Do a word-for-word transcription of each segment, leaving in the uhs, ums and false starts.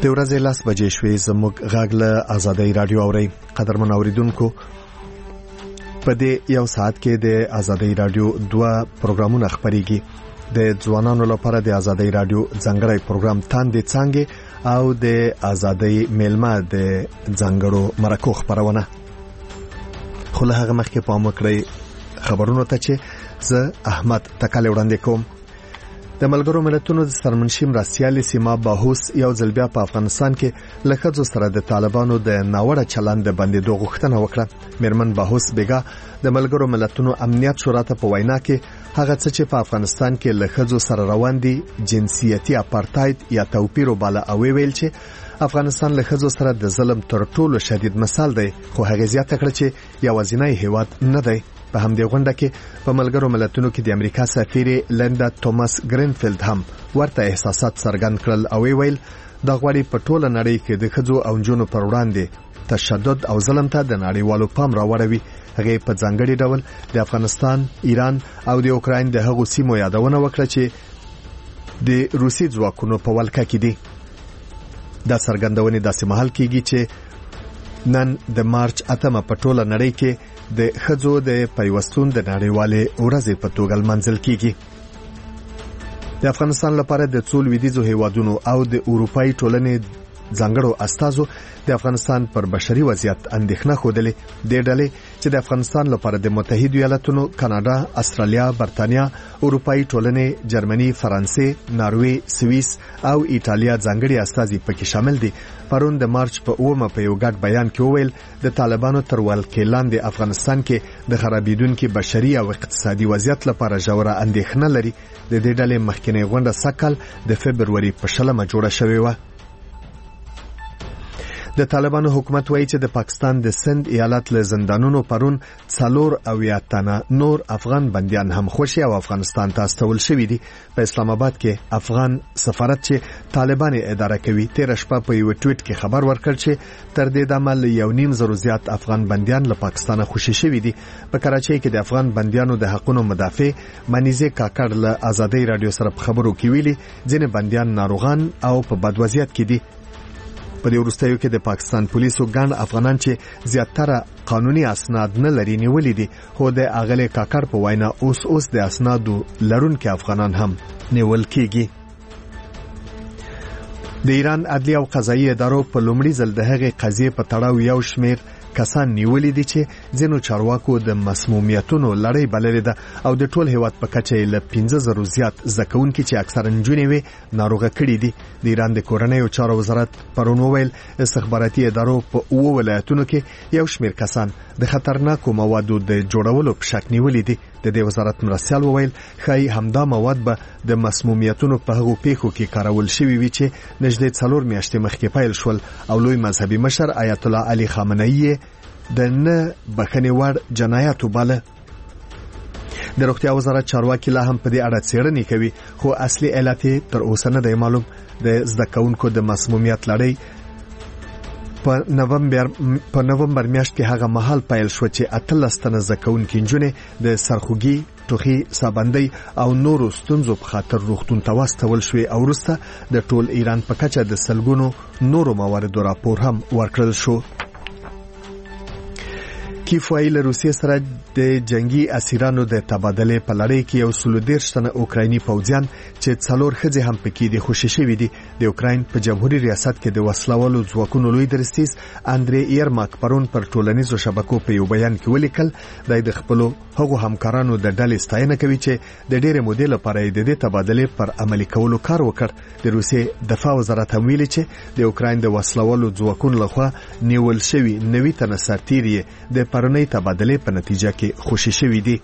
د ورځې لاس بجې شوې زموږ غږ له آزادۍ رادیو اوري. قدرمن اوریدونکو، په دې یو ساعت کې د آزادۍ رادیو دوه پروګرامونه خبريږي. د ځوانانو لپاره د آزادۍ رادیو ځانګړی پروګرام تاندې څنګه او د آزادۍ میلمه د ځانګړو مرکو خبرونه. خو له هغه مخکې پام وکړئ خبرونو ته چې زه احمد تکاله وړاندې کوم. د ملګرو ملتونو د سرمنشي مرستیال سیما باهوس یو ځل بیا په افغانستان کې لکه سره د طالبانو د ناوړه چلند باندې غوښتنه وکړه. میرمن باهوس بیګا د ملګرو ملتونو امنیت شورا ته په وینا کې هغه څه چې په افغانستان کې لکه سره روان دي جنسیتي اپارټاید یا توپیر وباله او ویل چې افغانستان له خزو سره د ظلم تر ټولو شدید مثال دی، خو هغه زیاته کړ چې یوازینی هیواد نه دی. په همدې غونډه کې په ملګرو ملتونو کې د امریکا سفیر لیندا توماس ګرینفیلد هم ورته احساسات څرګند کړل او ویل د غوړي په ټوله نړۍ کې د خزو او جنونو پر وړاندې تشدد او ظلم ته د نړیوالو پام راوړوي. هغه په ځانګړي ډول د افغانستان، ایران او د اوکراین د هغو سیمو یادونه وکړه چې د روسي ځواکونو په ولکه کې دي. دا څرګندونه داسې مهال کېږي چې نن د مارچ اتمه په ټوله نړۍ کې د خزو د پیوستون د نړیوالې ورځې په توګه منځل کېږي. د افغانستان لپاره د څو لویدیځو هیوادونو او د اروپאי ټولنې ځانګړو استازو د افغانستان پر بشري وضعیت اندېښنه خوده. د ډلې چې د افغانستان لپاره د متحده ایالاتونو، کاناډا، استرالیا، برتانیا، اروپאי ټولنې، جرمني، فرانسې، ناروې، سویس او ایټالیا ځانګړي استازي پکې شامل دي. پرون د مارچ په اومه په یو ګډ بیان کې وویل د طالبانو تر ولکې لاندې افغانستان کې د خرابېدونکو بشري او اقتصادي وضعیت لپاره ژوره اندېښنه لري. د دې ډلې مخکنی غونډه سکل د فبرवरी په شلمه جوړه شوې و. د طالبانو حکومت وایي چې د پاکستان د سند ایالت له زندانونو پرون څلور او یا تنه نور افغان بنديان هم خوشي او افغانستان ته استول شوې دي. په اسلام آباد کې افغان سفارت چې طالبان اداره کوي تیر شپه په یو ټویټ کې خبر ورکړ چې تر دې دمه یو نیم زرو زیات افغان بنديان له پاکستان خوشي شوې دي. په کراچۍ کې د افغان بنديانو د حقوقو مدافع منیزه کاکړ له آزادۍ رادیو سره خبرو کې ویلي ځینې بنديان ناروغان او په بد وضعیت کې دي. په دې وروستیو کې د پاکستان پولیسو ګڼ افغانان چې زیاتره قانوني اسناد نه لري نیولې دي، خو د اغلی کاکړ په وینا اوس اوس د اسنادو لرونکو افغانان هم نیول کېږي. د ایران عدلیه او قضایي ادارو په لومړي ځل د هغې قضیې په تړاو یو شمیر کسان نیولې دي چې ځینو چارواکو د مسمومیتونو لړۍ بللې ده او د ټول هیواد په کچه له پنځه زره زیات زکونکي چې اکثرا نجونې وي ناروغه کړي دي. د ایران د کورنۍ او چارو وزارت پرون وویل استخباراتي ادارو په اوه ولایتونو کې یو شمیر کسان د خطرناکو موادو د جوړولو په شک نیولې دي. د دې وزارت مرستیال وویل خای همدا مواد به د مسمومیتونو په هغو پیښو کې کارول شوي وي چې نږدې څلور میاشتې مخکې پیل شول او لوی مذهبي مشر آیت الله علي خامنه‌ای د نه بخښنې وړ جنایت وباله. د روغتیا وزارت چارواکي لا هم په دې اړه څېړنې کوي، خو اصلي علت تر اوسه نه دی معلوم. د زده کوونکو د مسمومیت لړۍ په نومبر په نومبر میاشت کې هغه مهال پیل شو چې اتلس تنه زکونکي نجونې د سرخوږي، ټوخي، سابندۍ او نورو ستونزو په خاطر روغتون ته واستول شوې او وروسته د ټول ایران په کچه د سلګونو نورو مواردو راپور هم ورکړل شو. کیف وایي روسیې سره د جنگي اسیرانو د تبادله په لړۍ کې یو سل دېرش تنه اوکرایني پوځیان چې څلور ښځې هم پکې دي خوشي شوي دي. د اوکراین په جمهوریت ریاست کې د وسلوالو ځواکونو لوی درستیز اندري ایرماک پرون پر ټولنیزو شبکو په یو بیان کې ولیکل د خپلو هغو همکارانو د ډلې ستاینه کوي چې د ډېرې مودې لپاره د دې تبادله پر عملي کولو کار وکړ. د روسیې دفاع وزارت هم ویلي چې د اوکراین د وسلوالو ځواکونو لخوا نیول شوي نوي تنه سرتیري د پرونی تبادله په نتیجه کې خوشي شوي دي.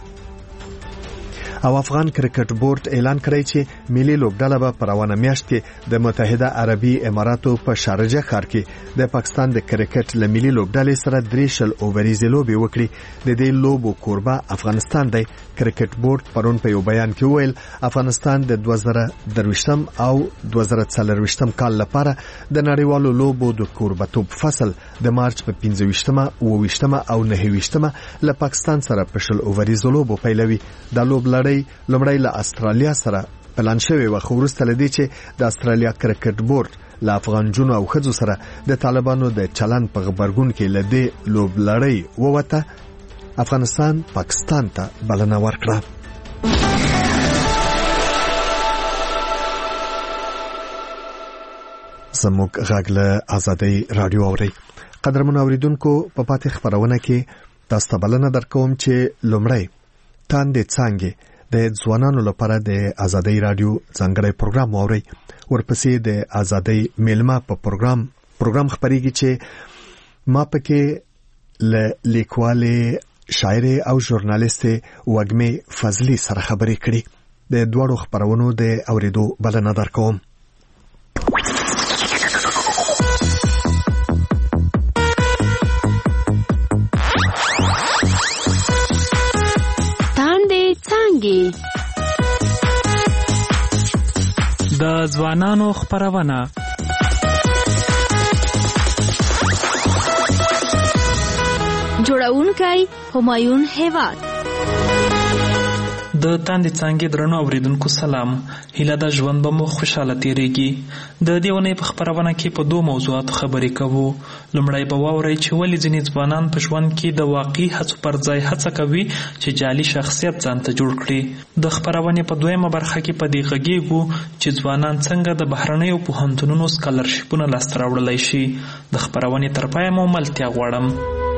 او افغان کرکټ بورډ اعلان کړی چې ملي لوبډله به په روانه میاشت کې د متحده عربي اماراتو په شارجه ښار کې د پاکستان د کرکټ له ملي لوبډلې سره درې شل اووريزې لوبې وکړي. د دې لوبو کوربه افغانستان دی. کرکټ بورډ پرون په یو بیان کې وویل افغانستان د دوه زره درویشتم او دوه زره څلرویشتم کال لپاره د نړیوالو لوبو د کوربتوب فصل د مارچ په پنځه ویشتمه، اوه ویشتمه او نهه ویشتمه له پاکستان سره په شل اووريزو لوبو پیلوي. د لوب لړۍ لومړی له استرالیا سره پلان شوی و خو وروسته لدی چې د استرالیا کرکټ بورډ له افغان جنو او خځو سره د طالبانو د چلن په خبرګون کې لدی لوبلړۍ ووته افغانستان پاکستان ته بلنه ورکړه. زموږ غږ له آزادۍ رادیو اوري. قدرمن اوریدونکو په پاتې خبرونه کې تاسو ته بلنه درکوم چې لومړی تاندې څنګه د ځوانانو لپاره د آزادۍ رادیو څنګه پروګرام اوري، ورپسې د آزادۍ میلمه په پروګرام پروګرام خبريږي چې ما پکې ل لیکواله شاعر او ژورنالیست وګمه فضلی سره خبرې کړې. د دوړو خبرونو د اوریدو بلنه درکوم. د ځوانانو خبرونه جوړونکی همایون هیواد. د تاندې څنګه درنو اوریدونکو سلام. هیله د ژوند به مو خوشاله تیریږي. د دې ونې په خبرونه کې په دوه موضوعاتو خبرې کوو. لومړی به واورئ چې ولې ځینې ځوانان په ژوند کې د واقعي هڅو پر ځای هڅه کوي چې جعلي شخصیت ځان ته جوړ کړي. د خبرونې په دویمه برخه کې په دې غږیږو چې ځوانان څنګه د بهرنیو پوهنتونونو سکالرشیپونه لاسته راوړلی شي. د خبرونې تر پایه مو ملتیا غواړم.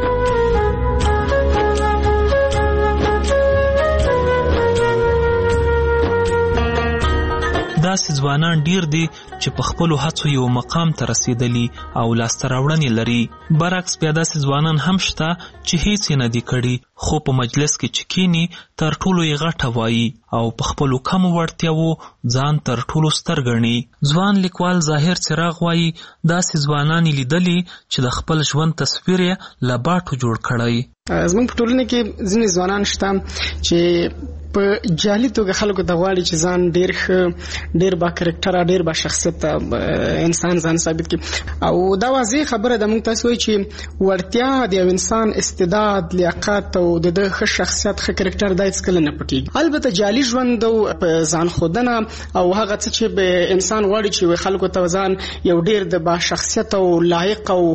داسې ځوانان ډیر دي چې په خپلو هڅو یو مقام ته رسیدلی او لاسته راوړنې لري. برعکس بیا داسې ځوانان هم شته چې هیڅ یې نه دي کړي، خو په مجلس کې چې کینی تر ټولو یې غټه وایي او په خپلو کمو وړتیاوو ځان تر ټولو ستر ګڼي. ځوان لیکوال ظاهر څراغ وایي داسې ځوانان یې لیدلي چې د خپل ژوند تصویر یې له باټو جوړ کړی. زموږ په ټولنه کې ځینې ځوانان شته چې په جعلي توګه خلکو ته غواړي چې ځان ډیر ښه، ډیر با کرکټر، ډیر با شخصیت انسان ځان ثابت کړي. او دا واضح خبره ده، موږ تاسو وایي چې وړتیا د یو انسان استعداد، لیاقت او د ښه شخصیت، ښه کرکټر دا هیڅ کله نه پټیږي. البته جعلي ژوند او ځان خودنه او هغه څه چې به انسان غواړي چې خلکو ته ځان یو ډیر د با شخصیت او لایق او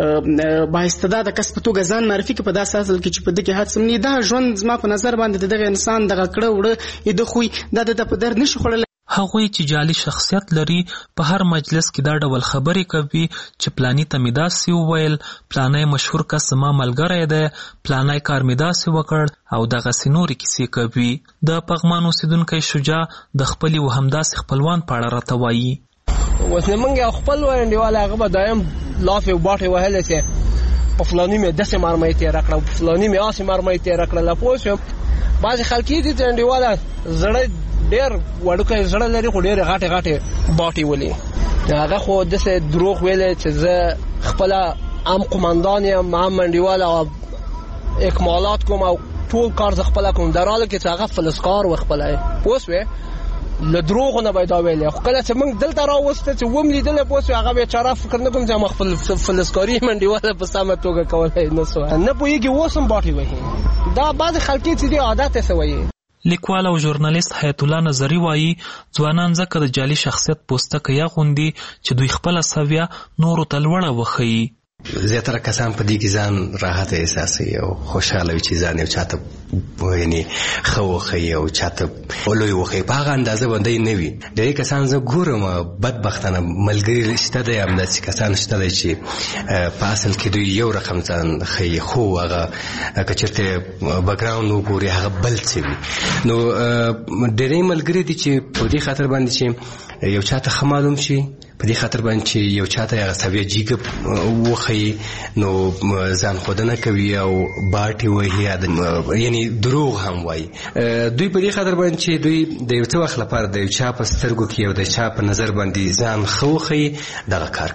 با استعداد کس په توګه ځان معرفي کړي، په داسې اصل کې چې په دغه هڅه نه دا ژوند زما په نظر باندې دغه انسان دغه کړه وړه د خوې دا د په در نشي خړل. هغوی چې جعلي شخصیت لري په هر مجلس کې دا ډول خبرې کوي چې پلانی ته مې داسې وویل، پلانی مشهور کس زما ملګری دی، پلانی کار مې داسې وکړ او دغسې نورې کیسې کوي. د پغمان اوسېدونکی شجاع د خپلې و همداسې خپلوان په اړه راته وایي. اوس نه موږ یو خپل انډیوال هغه به دایم لافې او باټې وهلی چې په فلاني مې داسې مرمۍ تېره کړه، په فلاني مې هسې مرمۍ تېره کړله. پوه شوم بعضې خلک دي چې انډیواله زړه ډېر وړوکی زړه لري خو ډېرې غټې غټې باټې ولي. هغه خو داسې دروغ ویلی چې زه خپله هم قمندان یم، هم انډیوال او اکمالات کوم او ټول کار زه خپله کوم، در حاله کې چې هغه فلزکار و خپله. پوه شوې له دروغو نه به یې دا ویلی. خو کله چې موږ دلته راوسته چې وم لیدلی، پوه شوې هغه بیچاره فکر نه کوم چې ما خپل فلزکاري انډیواله په سمه توګه کولی نه سو نه پوهېږي، اوس هم باټې وهي. دا بعضې خلکې چې دي عادت یې څه وایي. لیکوال او ژورنالیست حیات الله نظري وایي ځوانان ځکه د جعلي شخصیت پوستکی اغوندي چې دوی خپله سویه نورو ته لوړه وښیي. زیاتره کسان په دې کې ځان راحت احساسوي او خوشحاله وي چې ځان یو چاته یعنې ښه وښیي او چاته لوی وښیي، په هغه اندازه باندې نه وي. ډېری کسان زه ګورم بدبختانه ملګري شته دی، همداسې کسان شته دی چې په اصل کې دوی یو رقم ځان ښیي، خو هغه که چېرته بکګراونډ وګوري هغه بل څه وي. نو ډېری ملګري دي چې په دې خاطر باندې چې یو چاته ښه معلوم شي، په دې خاطر باندې چې یو چاته هغه سویه جیګه وښیي، نو ځان ښودنه کوي او باټې وهي، یعنی دروغ هم وایي. دوی په دې خاطر باندې چې دوی د یو څه وخت لپاره د یو چا په سترګو کې او د چا په نظر باندې ځان ښه وښیي، دغه کار کوي.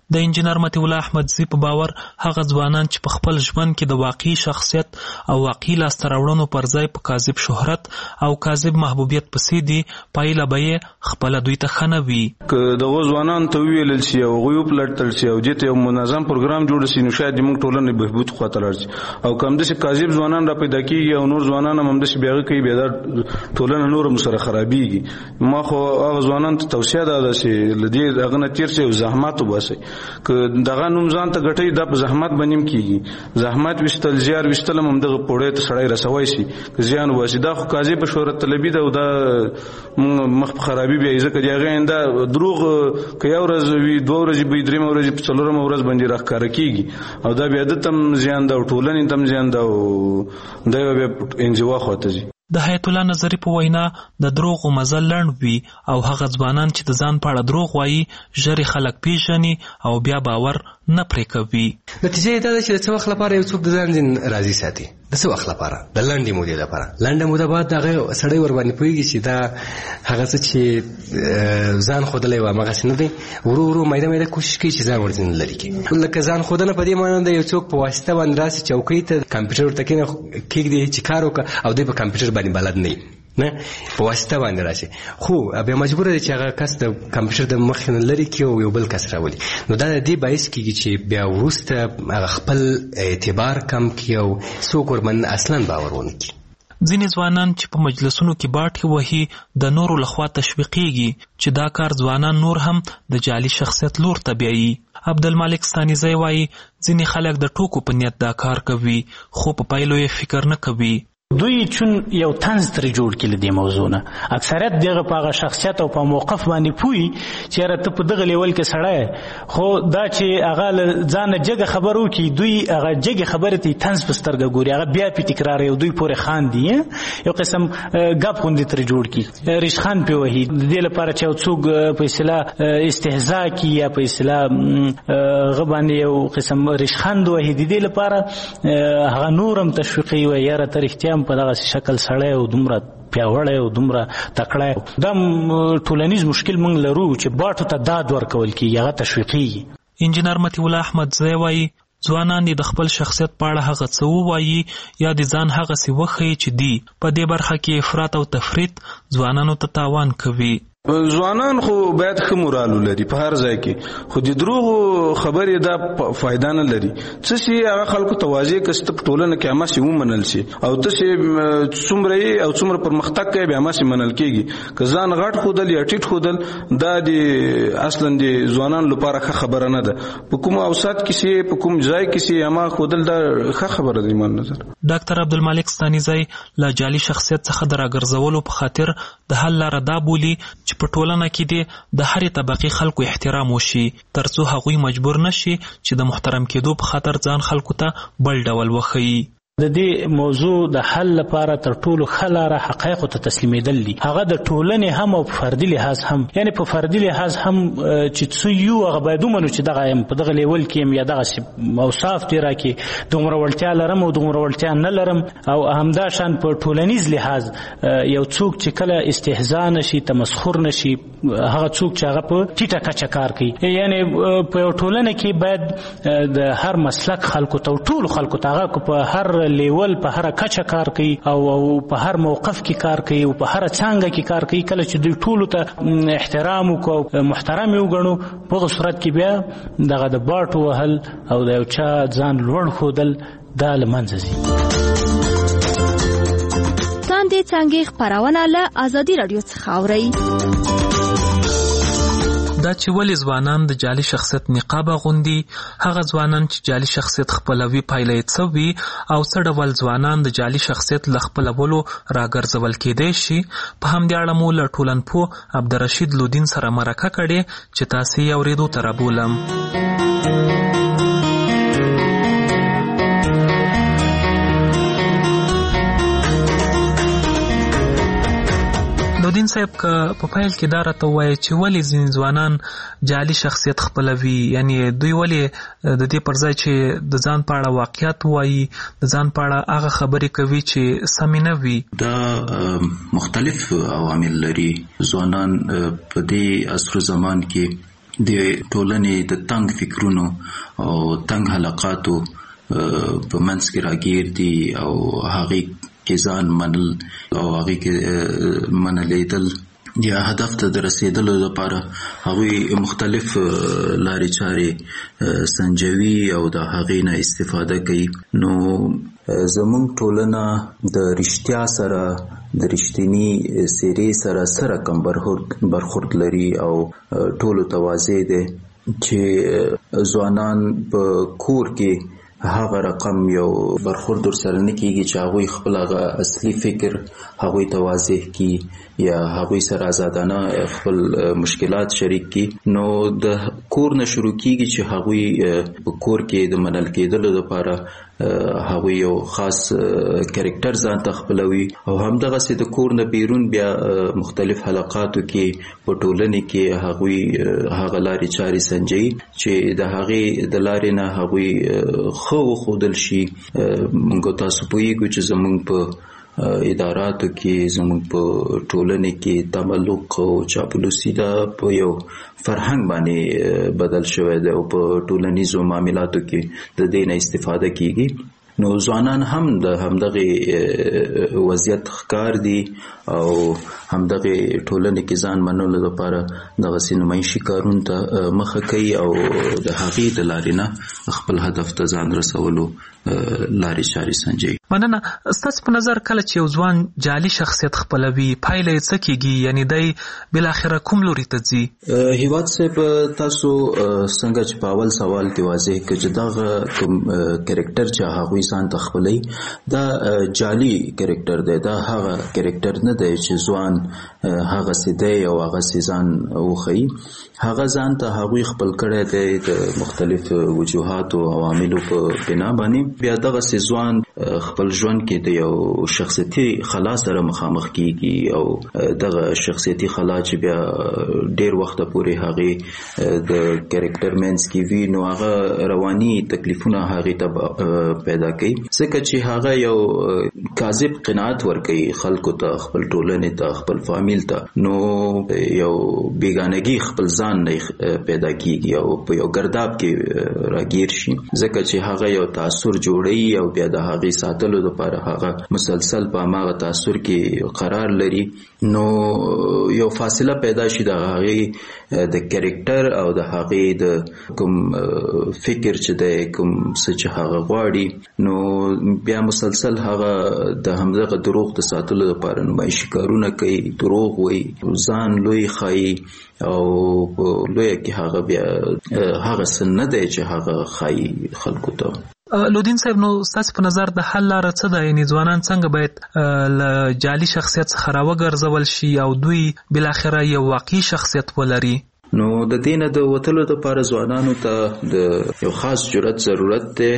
د انجینر مطیع الله احمدزي په باور هغه ځوانان چې په خپل ژوند کې د واقعي شخصیت او واقعي لاسته راوړنو پر ځای په کاذب شهرت او کاذب محبوبیت پسې دي، پایله به یې خپله دوی ته ښه نه وي. که دغو ځوانانو ته وویلل شي او هغوی وپلټل شي او دې ته یو منظم پروګرام جوړ شي، نو شاید زموږ ټولنې بهبود خواته لاړ شي. او که همداسې کاذب ځوانان را پیدا کېږي او نور ځوانان هم همداسې بیا هغه کوي، بیا دا ټولنه نور هم سره خرابېږي. ما خو هغه ځوانانو ته توصیه دا ده چې له دې هغه نه تېر شي او زحمت وباسئ. که دغه نوم ځان ته ګټئ، دا په زحمت به نیم کېږي. زحمت ویستل، زیار ویستل هم همدغه پوړۍ ته سړی رسوی شي که زیان وباسي. دا خو کاذب شهرت طلبي ده او دا مخ په خرابي بیایي، ځکه د هغې انده دروغ که یو ورځ وي، دوه ورځې به وي، درېیمه ورځې په څلورمه ورځ باندې راښکاره کېږي او دا بیا ده ته هم زیان ده او ټولنې ته هم زیان ده او دا بیا انزوا خواته ځي. د حیات الله نظري په وینا د دروغو مزل لنډ وي او هغه ځوانان چې د ځان په اړه دروغ وایي ژر خلک پیژني او بیا باور نه پرې کوي. نتیجه یې دا ده چې د څه وخت لپاره یو څوک د ځان ځین راضي ساتي، د څه وخت لپاره، د لنډې مودې لپاره. لنډه موده بعد هغه سړی ورباندې پوهېږي چې دا هغه څه چې ځان ښودلی و همغسې نه دی، ورو ورو میده میده کوشش کوي چې ځان ورځینې لرې کړي. لکه ځان ښودنه په دې معنی ده یو څوک په واسطه باندې راسي چوکۍ ته کمپیوټر ورته کېږدي چې کار وکړه او دی په کمپیوټر باندې بلد نه وي، نه په واسطه باندې راشي، خو بیا مجبوره دی چې هغه کس د کمپیوټر د مخې نه لرې کړي او یو بل کس راولي. نو دا د دې باعث کېږي چې بیا وروسته هغه خپل اعتبار کم کړي او څوک ورباندې اصلا باور ونه کړي. ځینې ځوانان چې په مجلسونو کې باټې وهي د نورو لخوا تشویقېږي چې دا کار ځوانان نور هم د جعلي شخصیت لور ته بیایي. عبدالمالک ستانیزی وایي ځینې خلک د ټوکو په نیت دا کار کوي خو په پایلو یې فکر نه کوي. دوی چون یو طنز ترې جوړ کړي له دې موضوع نه، اکثریت دغه په هغه شخصیت او په موقف باندې پوهي چې یاره ته په دغه لیول کې سړی، خو دا چې هغه له ځانه جګه خبر وکړي، دوی هغه جګې خبرې ته طنز په سترګه ګوري، هغه بیا پې تکراروي او دوی پورې خاندي، یو قسم ګپ غوندې ترې جوړ کړي، ریشخند پې وهي د دې لپاره چې یو څوک په اصطلاح استهزا کړي یا په اصطلاح هغه باندې یو قسم ریشخند وهي، د دې لپاره هغه نور هم تشویقوي وایي یاره ته رښتیا په دغه شکل سړی او دومره پیاوړی او دومره تکړی. دا ټولنیز مشکل موږ لرو چې باټو ته داد ورکول کېږي، هغه تشویقېږي. انجینر مطیع الله احمدزی وایي ځوانان د خپل شخصیت په اړه هغه څه ووایي یا د ځان هغسې وښیي چې دي. په دې برخه کې افراط او تفریط ځوانانو ته تاوان کوي. ځوانان خو باید ښه مورال ولري په هر ځای کې، خو د دروغو خبرې دا فایده نه لري. څه شي هغه خلکو ته واضح کړه چې ته په ټولنه کې هماسې ومنل شي او ته چې څومره یې او څومره پرمختګ کوې بیا هماسې منل کېږي. که ځان غټ ښودل یا ټیټ ښودل دا د اصلا د ځوانانو لپاره ښه خبره نه ده. په کوم اوسط کې چې په کوم ځای کې چې هما ښودل دا ښه خبره ده ایمان نظر. ډاکټر عبدالمالک ستانیزی له جعلي شخصیت څخه د راګرځولو په خاطر د حل لاره دا بولي چې په ټولنه کې دې د هرې طبقې خلکو احترام وشي ترڅو هغوی مجبور نشي چې د محترم کېدو په خاطر ځان خلکو ته بل ډول وښیي. د دې موضوع د حل لپاره تر ټولو ښه لاره حقایقو ته تسلیمېدل دي، هغه د ټولنې هم او په فردي لحاظ هم، یعنې په فردي لحاظ هم چې څه یو هغه باید ومنو چې دغه یم په دغه لیول کې یم یا دغسې اوصاف دې راکړي، دومره وړتیا لرم او دومره وړتیا نه لرم. او همداشان په ټولنیز لحاظ یو څوک چې کله استهزا نشي، تمسخر نشي، هغه څوک چې هغه په ټیټه کچه کار کوي، یعنې په یو ټولنه کې باید د هر مسلک خلکو ته او ټولو خلکو ته هغه په هر لیول په هر کچه کار کوي او په هر موقف کې کار کوي او په هر څانګه کې کار کوي. کله چې دوی ټولو ته احترام وکړو، محترم یې وګڼو، په هغه صورت کې بیا دغه د باټو وهل او د یو چا ځان لوړ ښودل دا له منځه ځي. څاندې څانګې خپرونه له ازادي راډیو څخه اورئ. دا چې ولې ځوانان د جعلي شخصیت نقاب اغوندي، هغه ځوانان چې جعلي شخصیت خپلوي پایله یې څه وي او څه ډول ځوانان د جعلي شخصیت له خپلولو راګرځول کېدی شي، په همدې اړه مو له ټولنپوه عبدالرشید لودین سره مرکه کړې چې تاسې یې اورېدو ته رابولم. لودین صاحب که په پیل کې دا راته ووایي چې ولې ځینې ځوانان جعلي شخصیت خپلوي، یعنی دوی ولې د دې پر ځای چې د ځان په اړه واقعیت وایي د ځان په اړه هغه خبرې کوي چې سمې نه وي؟ دا مختلف عوامل لري. ځوانان په دې عصر زمان کې د ټولنې د تنگ فکرونو او تنگ حلقاتو په منځ کې راګیر دي او هغه کې ځان منل او هغه کې منلیدل یا هدف ته د رسیدلو لپاره هغوی مختلف لارې چارې سنجوي او د هغې نه استفاده کوي. نو زموږ ټولنه د رښتیا سره د رښتینی څیرې سره سره کم برخورد لري او ټولو ته واضح دی چې ځوانان په کور کې هغه رقم یو برخورد در سره نه کیږي چې هغوی خپل هغه اصلي فکر هغوی ته واضح کی یا هغوی سره آزادانه خپل مشکلات شریک کی. نو د کور نه شروع کیږي چې هغوی په کور کې د منل کېدلو لپاره هغوی یو خاص کریکټر ځان ته خپلوي او همدغسې د کور نه بیرون بیا مختلف حلقاتو کې په ټولنې کې هغوی هغه لارې چارې سنجوي چې د هغې د لارې نه هغوی خو وښودل شي. موږ تاسو پوهیږو چې زموږ په اداراتو کې زموږ په ټولنې کې تملق او چاپلوسي دا په یو فرهنګ باندې بدل شوی دی او په ټولنیزو معاملاتو کې د دې نه استفاده کیږي. نو ځوانان هم د همدغه وضعیت ښکار دي او همدغه ټولنې کې ځان منلو لپاره دغسې نمایشي کارونو ته مخه کوي او د هغې د لارې نه خپل هدف ته ځان رسولو لارې چارې سنجوي. مننه. ستاسو په نظر کله چې یو ځوان جعلي شخصیت خپلوي پایله یې څه کیږي؟ یعنی دی بالاخره کوم لوري ته ځي؟ هیواد صاحب تاسو څنګه چې په اول سوال کې واضح کړ چې دغه کوم کریکټر چې هغوی ځان ته خپلوي دا جعلي کریکټر دی. دا هغه کریکټر نه دی چې ځوان هغسې دی او هغسې ځان وښیي. هغه ځان ته هغوی خپل کړی دی د مختلف وجوهاتو او عواملو په بنا باندې. بیا دغسې ځوان خپل ژوند کې د یو شخصیتي خلا سره مخامخ کیږي او دغه شخصیتي خلا چې بیا ډیر وخت پورې هغه د کریکټر مینس کې وی نو هغه رواني تکلیفونه هغه ته پیدا کوي ځکه چې هغه یو کاذب قناعت ورکوي خلکو ته، خپل ټولنې ته، خپل فامیل ته. نو یو بیگانگی خپل ځان نه پیدا کیږي او په یو ګرداب کې راګیر شي ځکه چې هغه یو تاثر جوړوي او بیا د هغه ساتلو لپاره هغه مسلسل په هغه تاثر کې قرار لري. نو یو فاصله پیدا شي د هغه د کریکټر او د هغه د کوم فکر چې د کوم څه چې هغه غواړي نو بیا مسلسل هغه د همدغه دروغ د ساتلو لپاره نمایشي کارونه کوي، دروغ وایي، ځان لوی ښایي او لوی کې هغه بیا هغه څه نه دی چې هغه ښایي خلکو ته. لودین صاحب نو ستاسو په نظر د حل لاره څه ده؟ یعنې ځوانان څنګه باید له جعلي شخصیت څخه راوګرځول شي او دوی بالاخره یو واقعي شخصیت ولري؟ نو د دې نه د وتلو لپاره ځوانانو ته د یو خاص جرأت ضرورت دی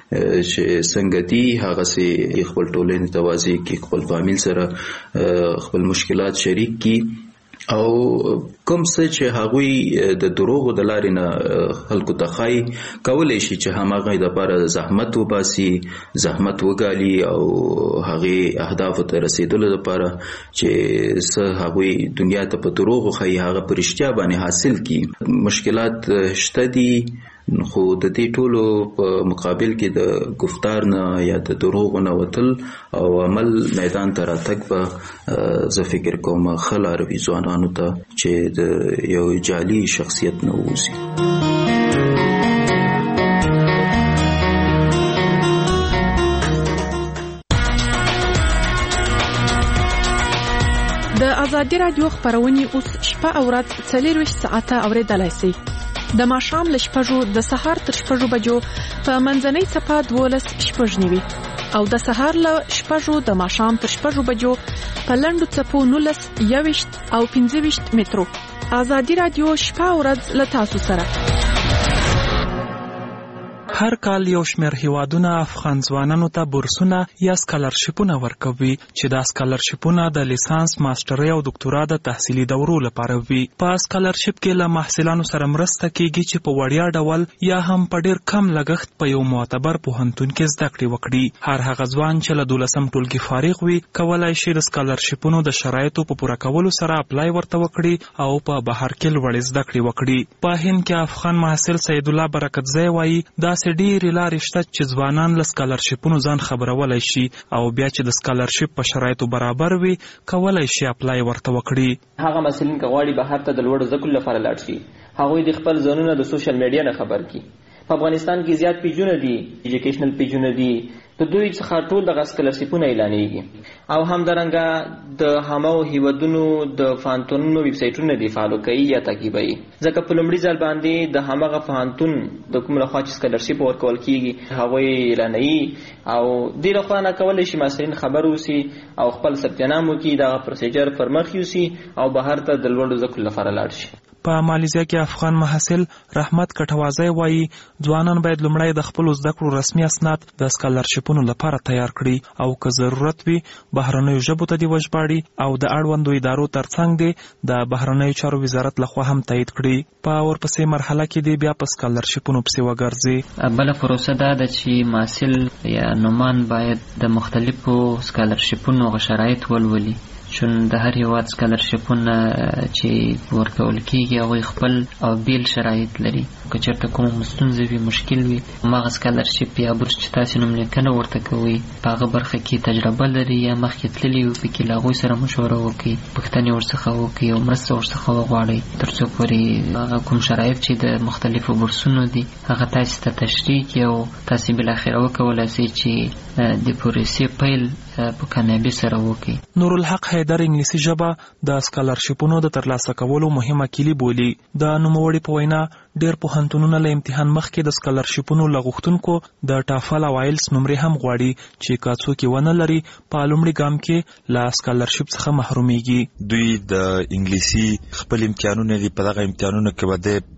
چې څنګه دي هغسې خپل ټولنې ته واضح کړي، خپل فامیل سره خپل مشکلات شریک کړي او کوم څه چې هغوی د دروغو د لارې نه خلکو ته ښایي کولی شي چې هماغه دپاره زحمت وباسي، زحمت وګالي او هغې اهدافو ته رسېدلو لپاره چې څه هغوی دنیا ته په دروغو ښایي هغه په رښتیا باندې حاصل کړي. مشکلات شته دي خو د دې ټولو په مقابل کې د گفتار نه یا د دروغو نه وتل او عمل میدان ته راتګ به زه فکر کوم ښه لاره وي ځوانانو ته چې د یو جعلي شخصیت نه ووځي. د ازادي رادیو خبرونه اوس شپه او ورځ څلور ساعته اوریدلای شئ. د ماښام له شپږو د سهار تر شپږو بجو په منځنۍ څپه دولس شپږ نیوي او د سهار له شپږو د ماښام تر شپږو بجو په لنډو څپو نولس یوویشت او پنځه ویشت مترو. ازادي رادیو شپه او ورځ له تاسو سره. هر کال یو شمېر هیوادونه افغان ځوانانو ته بورسونه یا سکالرشیپونه ورکوي چې دا سکالرشیپونه د لیسانس، ماسترۍ او دکتورا د تحصیلي دورو لپاره وي. په سکالرشیپ کې له محصلانو سره مرسته کیږي چې په وړیا ډول یا هم په ډیر کم لګښت په یو معتبر پوهنتون کې زده کړې وکړي. هر هغه ځوان چې له دولسم ټولګي فارغ وي کولای شي د سکالرشیپونو د شرایطو په پوره کولو سره اپلای ورته وکړي او په بهر کې لوړې زده کړې وکړي. په هند کې افغان محصل سید الله برکتزی وایي داسې ډېرې لارې شته چې ځوانان له سکالرشیپونو ځان خبرولای شي او بیا چې د سکالرشیپ په شرایطو برابر وي کولای شي اپلای ورته وکړي. هغه محصلین که غواړي بهر ته د لوړو زده کړو لپاره لاړ شي هغوی د خپل ځانونه د سوشل میډیا نه خبر کړي. په افغانستان کې زیات پیجونه دي، ایجوکیشنل پیجونه دي، د دوی څخه ټول دغه سکالرشیپونه اعلانېږي او همدارنګه د همو هیوادونو د پوهنتونونو ویب سایټونه دي فالو کوي یا تعقیبوي، ځکه په لومړي ځل باندې د همغه پوهنتون د کوم لخوا چې سکالرشیپ ورکول کیږي هغوی اعلانوي او دې لخوا نه کولی شي محصلین خبر اوسي او خپل ثبت نام وکړي، دغه پروسیجر پر مخ یوسي او بهر ته د لوړو زده کړو لپاره لاړ شي. په مالیزیا کې افغان محصل رحمت کټوازی وایي ځوانان باید لومړی د خپلو زده کړو رسمي اسناد د سکالرشیپونو لپاره تیار کړي او که ضرورت وي بهرنیو ژبو ته دې وژباړي او د اړوندو ادارو ترڅنګ دې د بهرنیو چارو وزارت لخوا هم تایید کړي. په ورپسې مرحله کې دې بیا په سکالرشیپونو پسې وګرځي. بله پروسه دا ده چې محصل یا نومان باید د مختلفو سکالرشیپونو شرایط ولولي، چون د هر هیواد سکالرشیپونه چې ورکول کیږي هغوی خپل او بیل شرایط لري. که چېرته کومه ستونزه وي، مشکل وي، هماغه سکالرشیپ یا بورس چې تاسې نوم لیکنه ورته کوئ په هغه برخه کې تجربه لري یا مخکې تللي وي پکې له هغوی سره مشوره وکړئ، پوښتنې ورڅخه وکړئ او مرسته ورڅخه وغواړئ تر څو پورې هغه کوم شرایط چې د مختلفو بورسونو دي هغه تاسې ته تشریح کړي او تاسې بالاخره وکولای شئ چې د پروسې پیل په کامیابي سره وکړي. نورالحق حیدر انګلیسي ژبه د سکالرشیپونو د ترلاسه کولو مهمه کیلي بولي. د نوموړي په وینا ډېر پوهنتونونه له امتحان مخکې د سکالرشیپونو له غوښتونکو د ټافل او آیلس نمرې هم غواړي چې که څوک یې ونه لري په لومړي ګام کې له سکالرشیپ څخه محرومیږي. دوی د انګلیسي خپل امتحانونه دي، په دغه امتحانونو کې به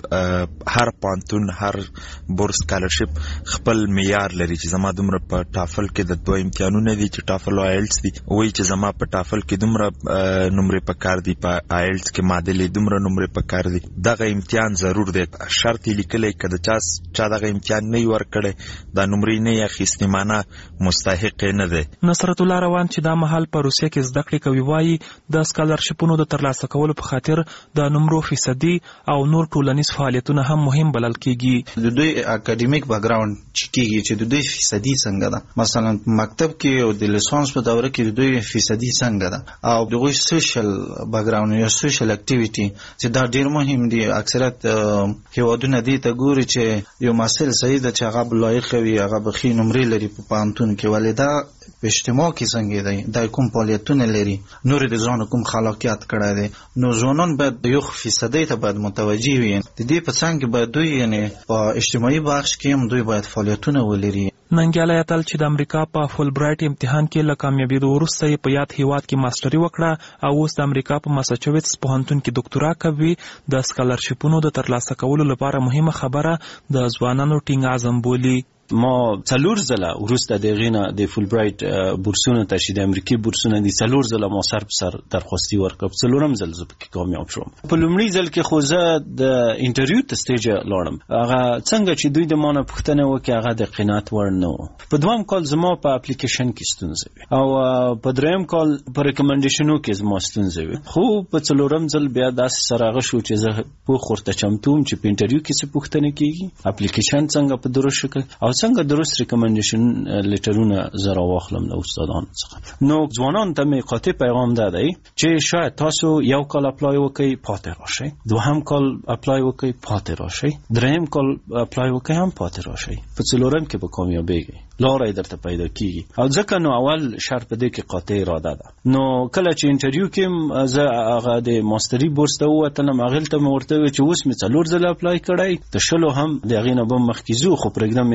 د هر پوهنتون هر بورس سکالرشیپ خپل معیار لري چې زما دومره په ټافل کې د دوه امتحانونه دي چې ټافل او آیلس دي، وایي چې زما په ټافل کې دومره نمرې پکار دي، په آیلس کې معادلې دومره نمرې پکار دي. دغه امتحان ضرور دی، شرط یې لیکلی که د چا چا دغه امتحان نه وي ورکړی دا نمرې نه یې اخیستې معنه مستحق یې نه دی. نصرت الله روان چې دا مهال په روسیه کې زده کړې کوي وایي د سکالرشیپونو د ترلاسه کولو په خاطر د نمرو فیصدي او نور ټولنیز فعالیتونه هم مهم بلل کیږي. د دوی اکاډمیک بیکګراوند چې کیږي چې د دوی فیصدي څنګه ده، مثلا مکتب کې او د لیسانس په دوره کې د دوی فیصدي څنګه ده او دغه سوشل بیکګراوند یا سوشل اکټیویټي چې دا ډیر مهم دي. اکثریت هیوادونه دې ته ګوري چې یو محصل صحیح ده چې هغه لایق وي، هغه به ښې نمرې لري په پوهنتون کې، ولې دا په اجتماع کې څنګه دی، دا کوم فعالیتونه لري، نور د ځان کوم خلاقیت کړی دی. نو ځوانان باید یو فیصدي ته باید متوجه وي. د دې په څنګ باید دوی یعنی په اجتماعي بخش کې هم دوی باید فعالیتونه ولري. ننګیالی اتل چې د امریکا په فول برایټ امتحان کې له کامیابېدو وروسته یې په یاد هیواد کې ماسټري وکړه او اوس د امریکا په ماساچوټس پوهنتون کې ډاکټورا کوي. د سکالرشیپونو د ترلاسه کولو لپاره مهمه خبره د ځوانانو ټینګ عزم بولي. ما څلور ځله وروسته د هغې نه د فول برایټ بورسونو ته چې د امریکې بورسونه دي څلور ځله ما سر په سر درخواستي ورکړه، په څلورم ځل زه پکې کامیاب شوم. په لومړي ځل کې خو زه د انټرویو ته سټیجه لاړم، هغه څنګه چې دوی د ما نه پوښتنه وکړي هغه د قناعت وړ نه و. په دویم کال زما په اپلیکیشن کې ستونزه وي او په دریم کال په ریکمنډیشنو کې زما ستونزه وي، خو په څلورم ځل بیا داسې سره هغه شو چې زه پوخ ورته چمتو وم چې په انټرویو کې څه پوښتنې کېږي، اپلیکیشن څنګه په درست شکل او څنګه درست ریکمنډیشن لیټرونه زه راواخلم له استادانو څخه. نو ځوانانو ته مې قاطع پیغام دا دی چې شاید تاسو یو کال اپلای وکړئ پاتې راشئ، دوهم کال اپلای وکړئ پاتې راشئ، دریم کال اپلای وکړئ هم پاتې راشئ، په څلورم کې به کامیابیږئ، لاره یې درته پیدا کیږي. او ځکه نو اول شرط په دې کې قاطع اراده ده. نو کله چې انټرویو کې زه هغه د ماستري بورس ته ووتلم، هغې ته مې ورته وویل چې اوس مې څلور ځله اپلای کړی، د شلو هم د هغې نه به مخکې ځو خو پرېږدم یې نه.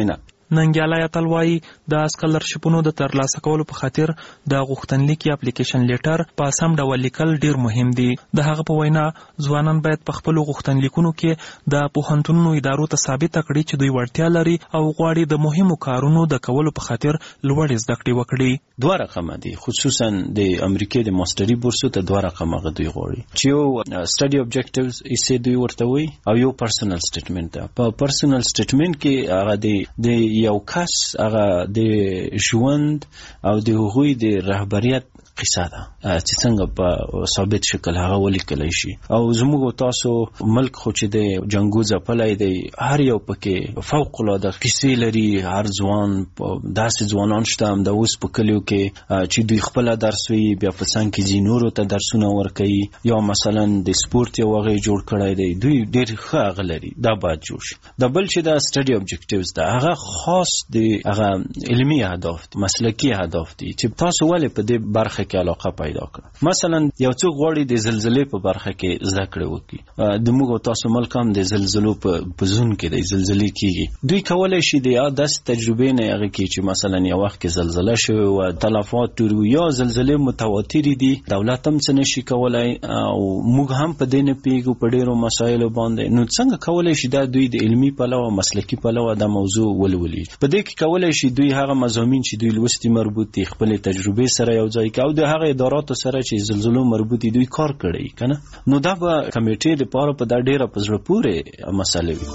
ننګیالی اتل وایي د سکالرشپونو د ترلاسه کولو په خاطر د غوښتنلیک یا اپلیکیشن لیټر په سم ډول لیکل ډیر مهم دي. د هغه په وینا ځوانان باید په خپلو غوښتنلیکونو کې د پوهنتونونو ادارو ته ثابته کړي چې دوی وړتیا لري او غواړي د مهمو کارونو د کولو په خاطر لوړې زده کړې وکړي. دوه رقمه دي، خصوصا د امریکې د ماستري بورسو ته دوه رقمه دوی غواړي چې یو سټډي اوبجیکټیوز یې دوی ورته وي او یو پرسونل سټیټمنټ ده. په پرسونل سټیټمنټ کې هغه د یو کس هغه د ژوند او د هغوی د رهبریت قصه ده چې څنګه په ثابت شکل هغه ولیکلی شي. او زموږ تاسو ملک خو چې د جنګو ځپلی دی، هر یو پکې فوق العاده کیسې لري. هر ځوان داسې ځوانان شته هم د اوس په کلیو کې چې دوی خپله درس وي، بیا په څنګ کې ځي نورو ته درسونه ورکوي، یا مثلا د سپورت یو هغه جوړ کړی دی، دوی ډېر ښه هغه لري. دا باید جوړ شي. د بل چې د سټډي اوبجیکټیوز ده هغه خاص د هغه علمي اهداف دي، مسلکي اهداف دي چې تاسو ولې په دې برخه کې علاقه پیدا کړه. مثلا یو څوک غواړي د زلزلې په برخه کې زده کړې وکړي. د موږ تاسو ملک هم د زلزلو په زون کې د زلزلې کېږي. دوی کولی شي د داسې تجربې نه هغه کې چې مثلا یو وخت کې زلزله شوې وه، تلفات ډېر وي، یا زلزلې متواترې دي، دولت هم څه نشي کولی او موږ هم په دې نه پوهېږو په ډېرو مسایلو باندې. نو څنګه کولی شي دا دوی د علمي پلوه مسلکي پلوه دا موضوع ولولي. په دې کې کولی شي دوی هغه مضامین چې دوی لوستي مربوط دي خپلې تجربې سره یو ځای کړي او د هغه اداراتو سره چې زلزلو مربوط دوی کار کړی کنه. نو دا به کمیټې لپاره په دا ډیره په زړه پورې مسله وي.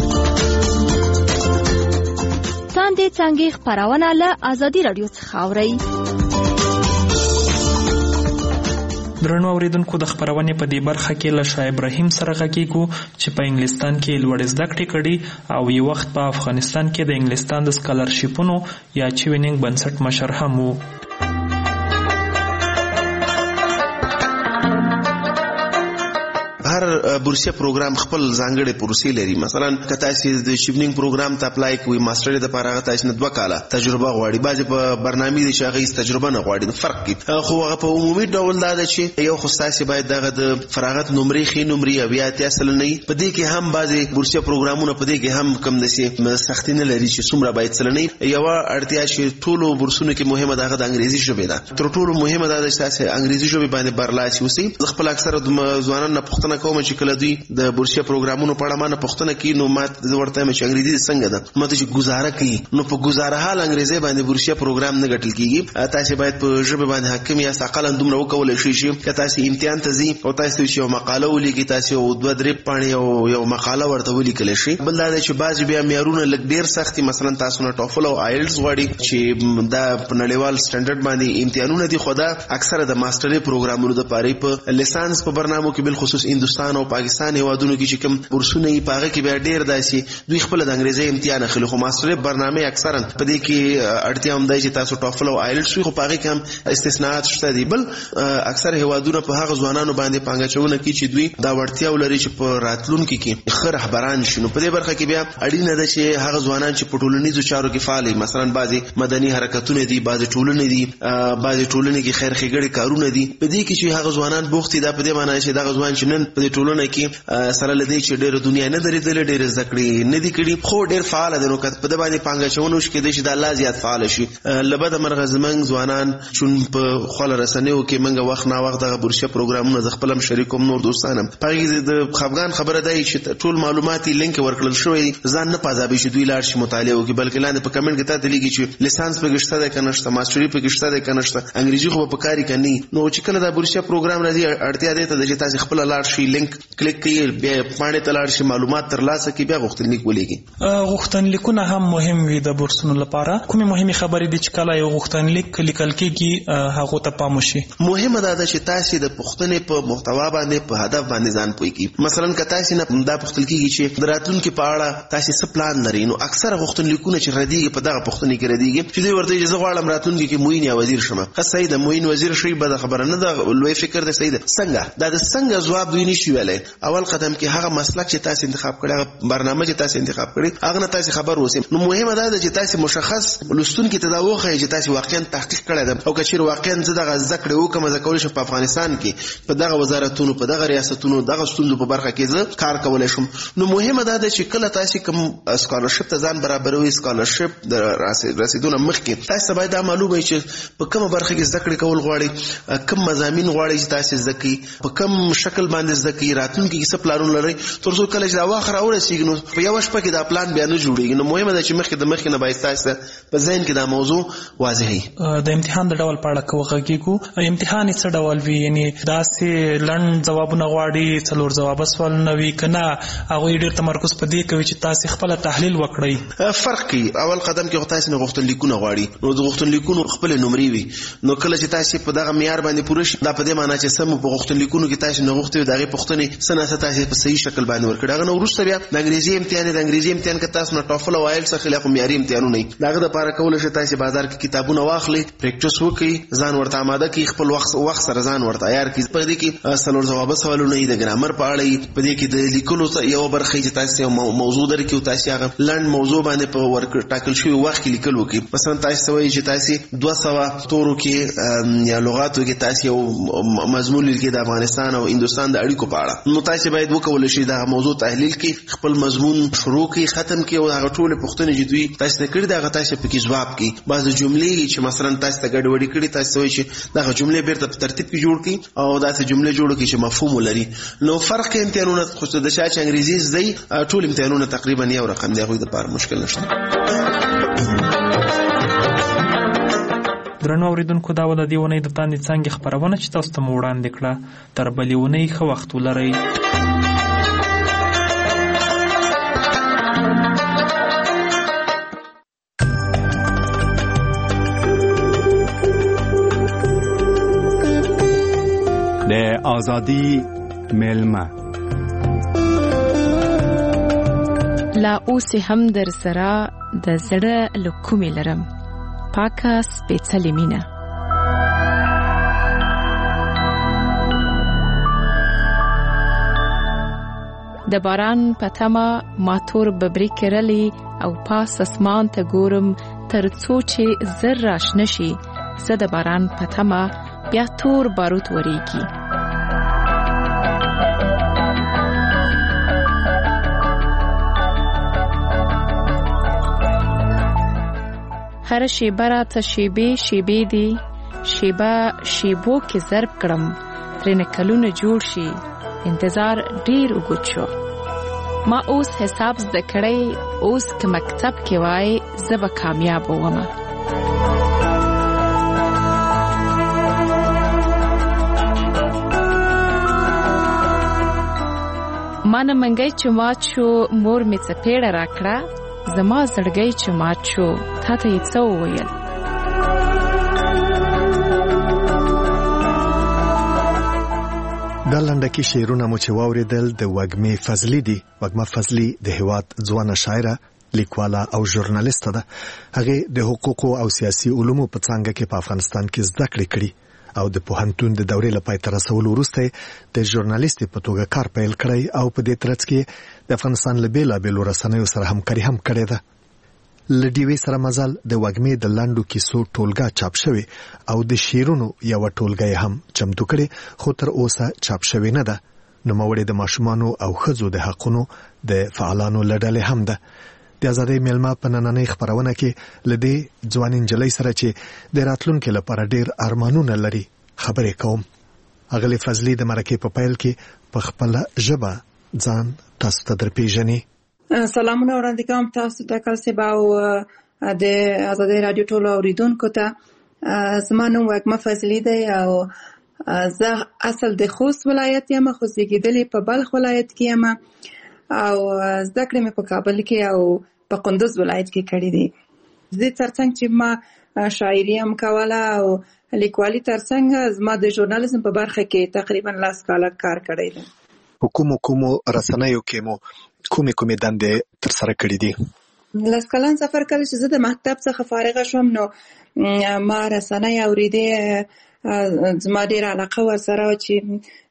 تاندې څنګه خبرونه له ازادي رادیو څخه اوري. درنو اوریدونکو، د خبرونې په دې برخه کې له شاه ابراهیم سره غږیږو چې په انګلستان کې لوړې زده کړې کړي او یو وخت په افغانستان کې د انګلستان د سکالرشپونو یا چوینینګ بنسټ مشر هم وو. هر بورسیه پروګرام خپل ځانګړي پروسې لري. مثلا که تاسو د شیپنینګ پروګرام ته اپلای کوئ، ماستر د لپاره هغه تاسو نه دوه کاله تجربه غواړي. بعضې په برنامې دي چې هغه هیڅ تجربه نه غواړي، فرق کوي. خو هغه په عمومي ډول دا ده چې یو خو تاسو باید دغه د فراغت نمرې ښې نمرې او یا اتیا سلنه وي. په دې کې هم بعضې بورسیه پروګرامونه په دې کې هم کم داسې سختي نه لري چې څومره باید سلنه وي. یوه اړتیا چې ټولو بورسونو کې مهمه ده هغه د انګریزي ژبې ده. تر ټولو مهمه دا ده چې تاسو انګریزي ژبې باندې برلاسي اوسئ. زه خپل اکثره ځوانان نه پوښتنه کوم چې کله دوی د بورسیه پروګرامونو په اړه ما نه پوښتنه کوي، نو ما ورته وایم چې انګریزي څنګه ده؟ ما ته چې ګزاره کوي، نو په ګزاره حال انګریزي باندې بورسیه پروګرام نه ګټل کیږي. تاسو باید په ژبه باندې حاکم یاست، اقلا دومره وکولای شئ چې که تاسو امتحان ته ځئ او تاسو یو مقاله ولیکئ، تاسو یو دوه درې پاڼې او یو مقاله ورته ولیکلی شئ. بل دا دی چې بعضې بیا معیارونه لږ ډېر سخت دي. مثلا تاسو نه ټوفل او آیلټس غواړي چې دا په نړیوال سټنډرډ باندې امتحانونه دي، خو دا اکثره د ماسترۍ پروګرامونو دپاره په لیسانس په برنامو کې بالخصوص هندوستان او پاکستان هېوادونو کې چې کوم بورسونه یې په هغه کې بیا ډېر داسې دوی خپله د انګریزۍ امتحان اخلي. خو ماسترۍ برنامې اکثرا په دې کې اړتیا هم دی چې تاسو ټوفل او آیلټس وي، خو په هغې کې هم استثناءات شته دي. بل اکثر هېوادونه په هغه ځوانانو باندې پانګه اچونه کوي چې دوی دا وړتیا ولري چې په راتلونکي کې ښه رهبران شي. نو په دې برخه کې بیا اړینه ده چې هغه ځوانان چې په ټولنیزو چارو کې فعال وي، مثلا بعضې مدني حرکتونه دي، بعضې ټولنې دي، بعضې ټولنې کې خیر ښېګړې کارونه دي. په دې کې چې هغه ځوانان بوخت دي، دا په دې معنی چې دغه ځوان چې نن په دې ټولنه کې سره له دې چې ډېره دنیا نه درېدلې، ډېرې زده کړې نه دي کړي، خو ډېر فعاله دی. نو که په ده باندې پانګه اچونه وشي کېدای شي دا لا زیات فعاله شي. له بده مرغه زموږ ځوانان چون په خپله رسنیو کې موږ وخت ناوخت دغه بورسیه پروګرامونه زه خپل هم شریک وم، نور دوستان هم په هغې کې د خفګان خبره دا چې ټول معلومات یې لینک ورکړل شوی دی. ځان نه پازابي چې دوی لاړ شي مطالعه وکړي، بلکې لاندې په کمنټ کې تا ته لیکي چې لیسانس پکې شته دی که نشته، ماسټري پکې شته دی که نشته، انګریزي خو به په کار یې که نه. نو چې کله دا بورسیه پروګرام راځي اړتیا دې ته ده چې تاسې خپله لاړ شئ، لینک کلیک کړئ، بیا پاڼې ته لاړ شئ، معلومات ترلاسه کړئ، بیا غوښتنلیک ولیکئ. غوښتنلیکونه هم مهم وي د بورسونو لپاره. کومې مهمې خبرې دي چې کله یو غوښتنلیک لیکل کېږي هغو ته پام وشي؟ مهمه دا ده چې تاسې د پوښتنې په محتوا باندې په هدف باندې ځان پوه کړي. مثلا که تاسې نه دا پوښتل کېږي چې د راتلونکي په اړه تاسې څه پلان لرئ، نو اکثره غوښتنلیکونه چې ردېږي په دغه پوښتنې کې ردېږي چې دوی ورته وایي چې زه غواړم راتلونکي کې معین یا وزیر شم. ښه صحیح ده، معین وزیر شئ، بده خبره نه ده، لوی فکر ده، صحیح ده. څنګه دا د څنګه ځواب دوی نشي ویلې اول قدم کې هغه مسلک چې تاسو انتخاب کړی هغه برنامه چې تاسو انتخاب کړی هغه نه تاسو خبر اوسئ. نو مهمه ده چې تاسو مشخص لستون کې تداوخه چې تاسو واقعا تحقیق کړی ده او کچیر واقعا زه دغه ذکر وکم زه کولای شم په افغانستان کې په دغه وزارتونو په دغه ریاستونو دغه ستونزو په برخه کې زه کار کولای شم. نو مهمه ده چې کله تاسو کوم سکالرشپ ته ځان برابروي سکالرشپ د رسیدونه مخکې تاسو باید دا معلومه وي چې په کومه برخه کې ذکر کول غواړي کوم مضامین غواړي چې تاسو ذکی په کوم شکل باندې ذکی راتلونکي څه پلانونه لري تر څو کله چې دا واخر اورسیږي نو په یو شپه کې دا پلان بیا نه جوړیږي. نو مهمه ده چې مخکې د مخکې نه باید تاسو په ذهن کې دا موضوع واضح وي. د امتحان د ډول په اړه کوغږیږو امتحان څه ډول وي یعنی داسې لنډ ځوابونه غواړي څلور جواب سوال نه وي کنه هغه ډېر تمرکز په دې کوي چې تاسو خپل تحلیل وکړئ. فرق کوي اول قدم کې تاسو نه غوښتل لیکونه غواړي نو د غوښتل لیکونو خپل نمرې وي نو کله چې تاسو په دغه معیار باندې پوره شي دا په دې معنی چې سم په غوښتل لیکونو کې تاسو نه غوښتل دغه پښتنې سناسه تاسو په صحیح شکل باندې ورکړه. هغه نو وروسته بیا د انګریزي امتحان د انګریزي امتحان کې تاسو نه ټافل او آیل څخه له معیاري امتحانونه نه دغه د لپاره کول شي تاسو بازار کې کتابونه واخلي پریکټیس وکړي ځان ورته آماده کړئ خپل وخت وخت سره ځان ورته تیار کړئ. په دې کې سلور جواب سوالونه د ګرامر په اړه په دې کې د لیکلو یو برخه چې تاسو موضوع درکې او تاسو هغه لنډ موضوع باندې په ورک ټاکل شوی وخت کې لیکل وکړي. مثلا تاسو وایي چې تاسو دوه سوه تورو کې یا لغاتو کې تاسو یو مضمون لیکي د افغانستان او هندستان د اړیکو په اړه نو تاسو باید وکولای شئ دا موضوع تحلیل کړئ خپل مضمون شروع کړئ ختم کړئ او هغه ټول پوښتنې چې دوی تاسو نه کړی دا تاسو پکې جواب کړئ. بعض جملې چې مثلا تاسو ته ګډوډي کړي تاسو وایي چې دا جملې بیرته په ترتیب کې جوړ کړئ او دا جملې جوړ کړئ چې مفهوم ولري. نو فرق امتحانونه خو د شاچ انګریزي زده ټول امتحانونه تقریبا یو رقم دی خو د لپاره مشکل نشته. درنو اوریدونکو دا ول د دیونې د تاندې څنګه خبرونه چې تاسو ته وړاندې کړه تر بلېونې خو وخت ولرئ. د آزادی ملما لا اوس هم در سره د زړه لکومې لرم پاکه سپېڅلې مینه. د باران په تمه ما تور ببرې کرلې او پاس اسمان ته ګورم تر څو چې زر راشنه شي زه د باران په تمه بیا تور باروت وریږي. هر شیبه را ته شیبې شیبې دی شیبه شیبو کې ضرب کړم ترېنه کلونه جوړ شي انتظار ډیر وګت شو. ما اوس حساب زده کړی اوس که مکتب کې وای زه به کامیاب ومه. ما نه منګی چې مات شو مور مې څپېړه راکړه زما زړګی چې مات شو تا ته یې څه وویل. دا لنډکي شعرونه مو چې واورېدل د وږمې فضلي دي. وږمه فضلي د هېواد ځوانه شاعره لیکواله او ژورنالیسته ده. هغې د حقوقو او سیاسي علومو په څانګه کې په افغانستان کې زده کړې کړي او د پوهنتون د دورې له پای ته رسولو وروسته د ژورنالیستې په توګه کار پیل کړی او په دې ترڅ کې د افغانستان له بېلابېلو رسنیو سره همکاري هم کړې ده. له ډیوې سره مزل د وږمې د لنډو کیسو ټولګه چاپ شوې او د شعرونو یوه ټولګه هم چمتو کړې خو تر اوسه چاپ شوې نه ده. نوموړې د ماشومانو او ښځو د حقونو د فعالانو له ډلې هم ده. د آزادۍ مېلمه په نننۍ خپرونه کې له دې ځوانې نجلۍ سره چې د راتلونکي لپاره ډېر ارمانونه لري خبرې کوم. اغلې فضلي د مرکې په پیل کې په خپله ژبه ځان تاسو ته درپېژني. سلامونه وړاندې کوم تاسو ته کلسبا او د آزادۍ راډیو ټولو اوریدونکو ته. زما نوم وږمه فضلي دی او زه اصل د خوست ولایت یم خو زیږېدلې په بلخ ولایت کې یم او زده کړې مې په کابل کې او په کندوز ولایت کې کړې دي. زه ترڅنګ چې ما شاعري هم کوله او لیکوالي ترڅنګ زما د ژورنالیزم په برخه کې تقریبا لاس کاله کار کړی دی. په کومو کومو رسنیو کې مو کومې کومې دندې ترسره کړې دي؟ لاس کلن سفر کله چې زه د مکتب څخه فارغه شوم نو ما رسنۍ اورېدې زما ډېره علاقه ورسره چې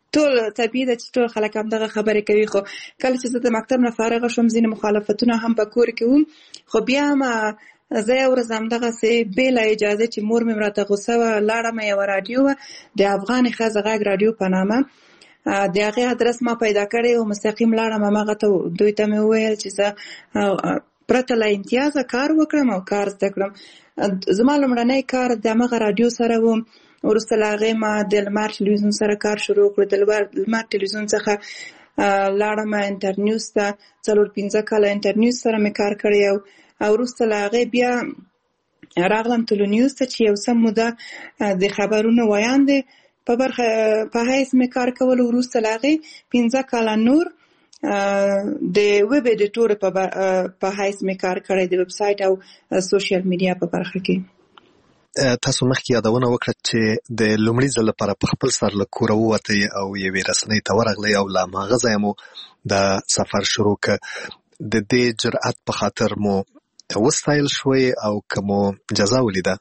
ټول طبیعي ده چې ټول خلک هم دغه خبرې کوي. خو کله چې زه د مکتب نه فارغه شوم ځینې مخالفتونه هم په کور کې وم، خو بیا هم زه یو ورځ همدغسې بې له اجازې چې مور مې راته غوسه وه لاړم یوه راډیو وه د افغانې ښځه غږ راډیو په نامه، د هغې ادرس ما پیدا کړی او مستقیم لاړم همغه ته دوی ته مې وویل چې زه پرته له امتیازه کار وکړم او کار زده کړم. زما لومړنی کار د همغه راډیو سره و. وروسته له هغې ما د لمر ټلویزیون سره کار شروع کړ. د لمر ټلویزیون څخه لاړم انټرنیوز ته، څلور پنځه کاله انټرنیوز سره مې کار کړی او وروسته له هغې بیا راغلم ټولو نیوز ته چې یو څه موده د خبرونو ویاندې په برخه په حیث مې کار کول. وروسته له هغې پنځه کاله نور د ویب ایډیټور په حیث مې کار کړی د ویب سایټ او سوشل میډیا په برخه کې. تاسو مخکې یادونه وکړه چې د لومړي ځل لپاره په خپل سر له کوره ووتئ او یوې رسنۍ ته ورغلئ او له هماغه ځایه مو د سفر شروع کړ. د دې جرأت په خاطر مو وستایل شوی او که مو جزا ولیده؟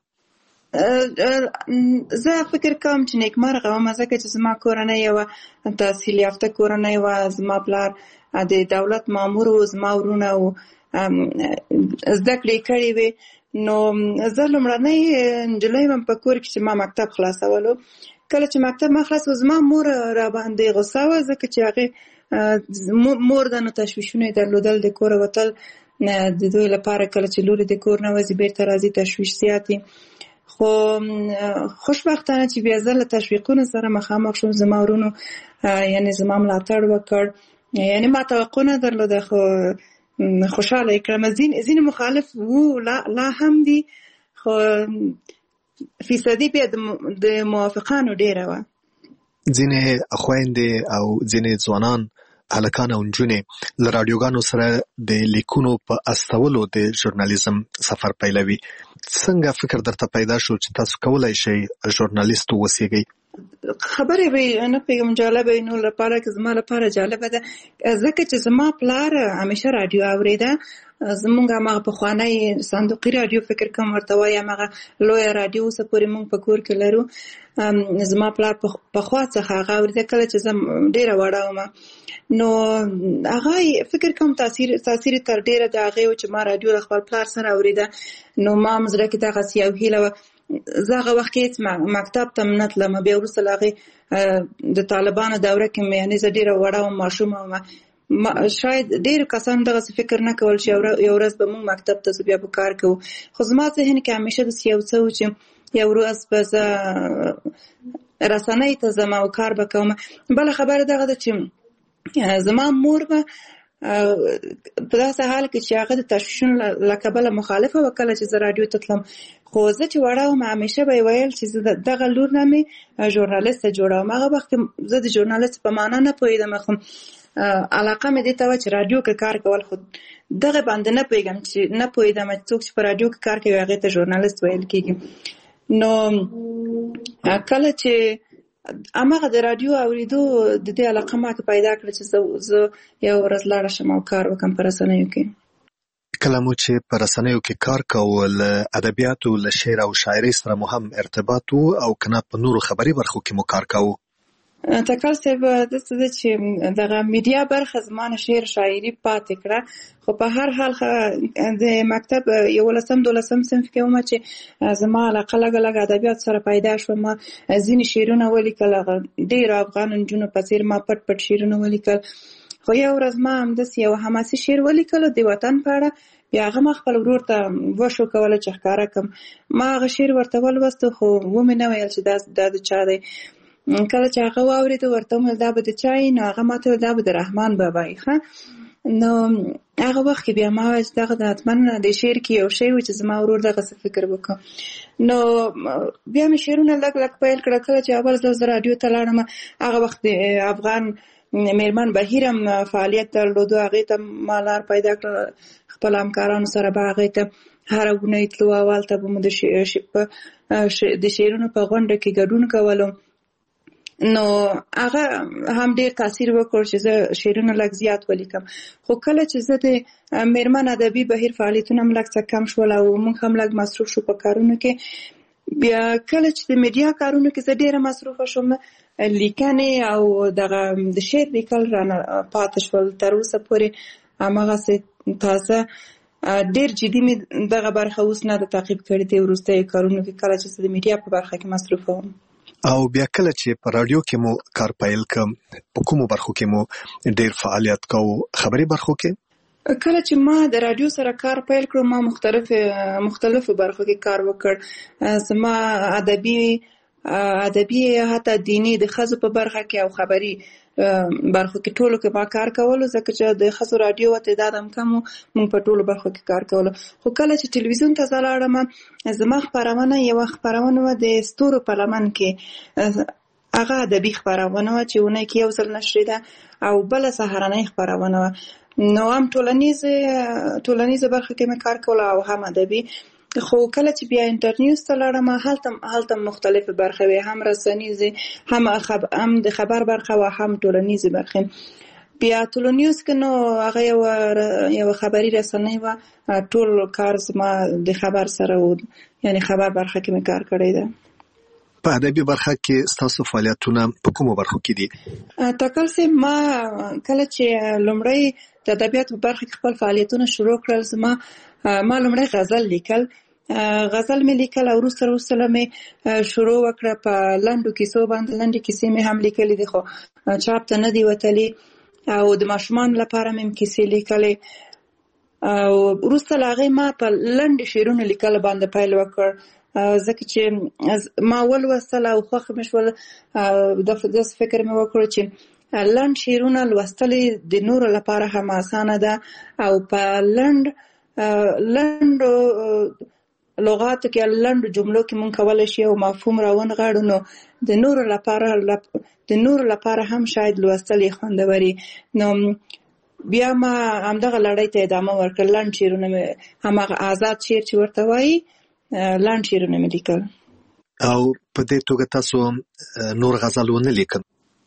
زه فکر کوم چې نیکمرغه وم ځکه چې زما کورنۍ یوه تحصیل یافته کورنۍ وه. زما پلار د دولت مامور و، زما ورونه و زده کړې کړې وې. نو زه لومړنۍ نجلۍ وم په کور کې چې ما مکتب خلاصولو. کله چې مکتب ما خلاص زما مور را باندې غوسه وه ځکه چې هغې مور ده نو تشویشونه یې درلودل د کوره وتل د دوی لپاره. کله چې لورې د کور نه وځي بیرته راځي تشویش زیات وي. خو خوشبختانه چې بیا زه له تشویقونو سره مخامخ شوم. زما ورونو یعنې زما ملاتړ وکړ، یعنې ما توقع نه درلوده خو خوشحاله یې کړم. ځینې مخالف وو لا هم دي خو فیصدي بیا د موافقانو ډېره وه. ځینې خویندې او ځینې ځوانان هلکان او نجونې له راډیوګانو سره د لیکونو په استولو د ژورنالیزم سفر پیلوي. څنګه فکر درته پیدا شو چې تاسو کولی شئ ژورنالیست واوسیږئ؟ خبرې به نه پوهېږم جالبه وي، نو لپاره که زما لپاره جالبه ده ځکه چې زما پلار همیشه راډیو اورېده. زمونږ همغه پخوانی صندوقي راډیو فکر کوم ورته وایي، همغه لویه راډیو اوسه پورې مونږ په کور کې لرو. زما پلار پخوا څخه هغه اورېده کله چې زه ډېره وړه ومه. نو هغه فکر کوم تاثیر تاثیر تر ډېره د هغې و چې ما راډیو د خپل پلار سره اورېده. نو ما هم زړه کې دغسې یو هیله وه. زه هغه وخت کې هېڅ مکتب ته هم نه تلم. بیا وروسته له هغې د طالبانو دوره کې مې یعنې زه ډېره وړه وم، ماشومه ومه. شاید ډېرو کسانو دغسې فکر نه کول چې یو ورځ به موږ مکتب ته ځو بیا به کار کوو. خو زما ذهن کې همیشه داسې یو څه و چې یو ورځ به زه رسنۍ ته ځم او کار به کوم. بله خبره دغه ده چې زما مور به په داسې حال کې چې هغه د تشویشونو له کبله مخالفه وه کله چې زه راډیو ته تلم. خو زه چې وړه وم همیشه به یې ویل چې زه دغه لور نه مې ژورنالیسته جوړوم. هغه وخت زه د ژورنالیست په معنا نه پوهېدم، خو علاقه مې دې ته وه چې راډیو کې کار کول. خو دغه باندې نه پوهېږم چې نه پوهېدم چې څوک چې په راډیو کې کار کوي هغې ته ژورنالیست ویل کېږي. نو کله چې همغه د راډیو اورېدو د دې علاقه ما کې پیدا کړه چې زه یو ورځ لاړه شم او کار وکړم په رسنیو کې. کله مو چې په رسنیو کې کار کوو له ادبیاتو له شعر او شاعرۍ سره مو هم ارتباط و او که نه په نورو خبري برخو کې مو کار کوو؟ تکل صاحب داسې ده چې دغه میډیا برخه زما نه شعر شاعري پاتې کړه. خو په هر حال د مکتب یولسم دولسم صنف کې ومه چې زما علاقه لږه لږه ادبیات سره پیدا شوه. ما ځینې شعرونه ولیکل، ډېرو افغان نجونو په څېر ما پټ پټ شعرونه ولیکل. خو یو ورځ ما همداسې یو حماسي شعر ولیکلو د وطن په اړه. بیا هغه ما خپل ورور ته وشو کوله چې ښکاره کړم. ما هغه شعر ورته ولوسته خو ومې نه ویل چې دا د چا دی. کله چې هغه واورېده ورته ومې دا به د چا یي؟ نو هغه ما ته ویل دا به د رحمان بابا یي. ښه نو هغه وخت کې بیا ما ویل چې دغه د حتما د شعر کې یو شی و چې زما ورور دغسې فکر وکړو. نو بیا مې شعرونه لږ لږ پیل کړه. کله چې اول ځل زه راډیو ته لاړم هغه وخت د افغان میرمن بهیر هم فعالیت درلودو. هغې ته ما لار پیدا کړه، خپل همکارانو سره به هغې ته هره اونۍ تلو. اول ته به مو د شعرونو په غونډه کې ګډون کولو. نو هغه هم ډېر تاثیر وکړ چې زه شعرونه لږ زیات ولیکم. خو کله چې زه د میرمن ادبي بهیر فعالیتونه هم لږ څه کم شول او موږ هم لږ مصروف شو په کارونو کې، بیا کله چې د میډیا کارونو کې زه ډیره مصروفه شوم لیکنې او دغه د شعر لیکل رانه پاتې شول تر اوسه پورې هماغسې تازه ډیر جدي مې دغه برخه اوس نه د تعقیب کړې دي وروستیو کارونو کې کله چې د میډیا په برخه کې مصروفه وم. او بیا کله چې په رادیو کې مو کار پیل کړم په کومو برخو کې مو ډیر فعالیت کوو خبري برخو کې؟ کله چې ما د رادیو سره کار پیل کړم ما مختلف مختلفو برخو کې کار وکړ. زما ادبي ادبي حتی دینی د ښځو په برخه کې او خبري برخو کې ټولو کې ما کار کولو ځکه چې د ښځو رادیو تعداد هم کم و موږ په ټولو برخو کې کار کولو. خو کله چې ټلویزیون ته زه لاړم زما خپرونه یوه خپرونه وه د ستورو په لمن کې هغه ادبي خپرونه وه چې اونۍ کې یو ځل نشریده او بله سهارنۍ خپرونه وه. نو هم ټولنیزه ټولنیزه برخه کې مې کار کوله او هم ادبي. خو کله چې بیا انټرنیوز ته لاړم هلته هلته مختلفه برخه وي هم رسنیزه هم خب هم د خبر برخه و هم ټولنیزه برخه. بیا ټولنیوز کې نو هغه یو یو خبري رسنۍ و ټول کار زما د خبر سره و یعنی خبر برخه کې مې کار کړی ده. په ادبي برخه کې ستاسو فعالیتونه په کومو برخو کې دي؟ تکل سه ما کله چې لومړی د ادبیات په برخه کې خپل فعالیتونه شروع کړل زما ما لومړی غزل لیکل غزل مې لیکل او وروسته وروسته مې شروع وکړه په لنډو کیسو باندې. لنډې کیسې مې هم لیکلې دي خو چاپ ته نه دي وتلې او د ماشومانو لپاره مې کیسې لیکلې او وروسته له هغې ما په لنډې شعرونه لیکل باندې پیل وکړ ځکه چې ما ولوستل او خوښ مې شول. داسې فکر مې وکړ چې لنډ شعرونه لوستل د نورو لپاره هم اسانه ده او په لنډ لنډو لغاتو کې لنډو جملو کې مونږ کولی شي او مفهوم راونغاړو نو د نورو لپاره د نورو لپاره هم شاید لوستل یې خوندوري. نو بیا ما همدغه لړۍ ته ادامه ورکړه. لنډ شعرونه مې هماغه آزاد شعر چې ورته وایي لنډ شعرونه مې لیکل. او په دې توګه تاسو نور غزل ونه لیکل؟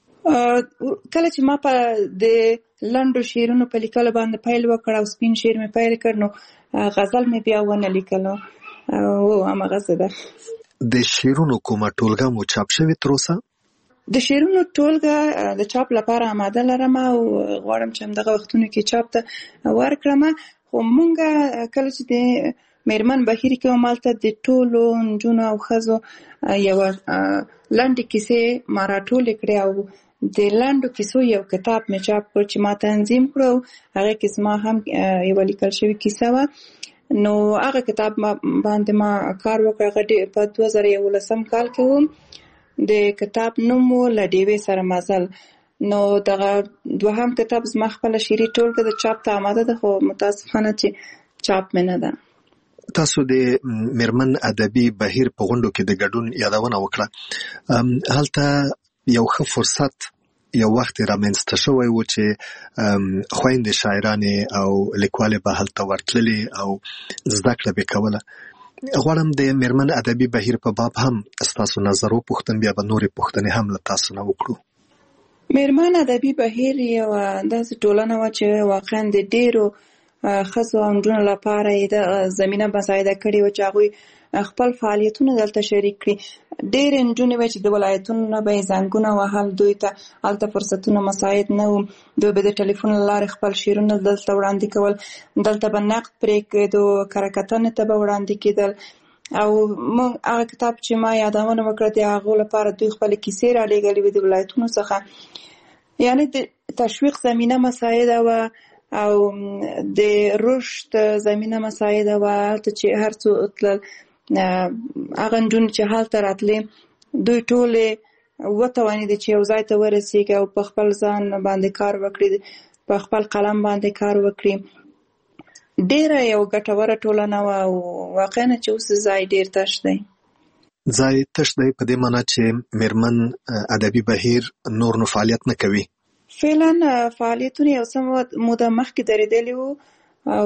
کله چې ما په د لنډو شعرونو په لیکلو باندې پیل وکړ او سپین شعر مې پیل کړ نو غزل مې بیا ونه لیکلو او هماغسې ده. د شعرونو کومه ټولګه مو چاپ شوې تر اوسه؟ د شعرونو ټولګه د چاپ لپاره آماده لرم او غواړم چې همدغه وختونو کې چاپ ته ورکړم. خو مونږ کله چې د میرمن بهیر کې وم هلته د ټولو نجونو او ښځو یوه لنډې کیسې ما راټولې کړې او د لنډو کیسو یو کتاب مې چاپ کړ چې ما تنظیم کړو. هغه کې زما هم یوه لیکل شوې کیسه وه. نو هغه کتاب باندې ما کار وکړ. هغه په دوه زره یولسم کال کې و. د کتاب نوم و له ډیوې سره مزل. نو دغه دوهم کتاب زما خپله شعري ټولګه د چاپ ته آماده ده خو متاسفانه چې چاپ مې نه ده. تاسو د میرمن ادبي بهیر په غونډو کې د ګډون یادونه وکړه. هلته یو ښه فرصت یو وخت رامنځته شوی و چې خویندې شاعرانې او لیکوالې به هلته ورتللې او زده کړه به کوله. غواړم د میرمن ادبي بهیر په باب هم ستاسو نظر وپوښتم بیا به نورې پوښتنې هم له تاسو نه وکړو. میرمن ادبي بهیر یوه داسې ټولنه وه چې واقعا د ډېرو ښځو او نجونو لپاره یې د زمینه مساعده کړې وه چې هغوی خپل فعالیتونه دلته شریک کړي. ډېرې نجونې وې چې د ولایتونو نه به یې زنګونه وهل دوی ته هلته فرصتونه مساعد نه وو. دوی به د ټلیفون له لارې خپل شعرونه دلته وړاندې کول. دلته به نقد پرې کېدو کره کتنې ته به وړاندې کېدل او موږ هغه کتاب چې ما یادونه وکړه د هغو لپاره دوی خپلې کیسې رالیږلې وې د ولایتونو څخه. یعنې د تشویق زمینه مساعده وه او د رشد زمینه مساعده وه. هلته چې هر څو تلل هغه نجونې چې هلته راتلې دوی ټولې وتوانېدې چې یو ځای ته ورسېږي او په خپل ځان باندې کار وکړي په خپل قلم باندې کار وکړي. ډېره یو ګټوره ټولنه وه او واقعا چې اوس ځای ډېر تش دی. ځای تش دی په دې معنی چې میرمن ادبي بهیر نور نو فعالیت نه کوي؟ فعلا فعالیتونه یو څه موده مخکې درېدلي وو او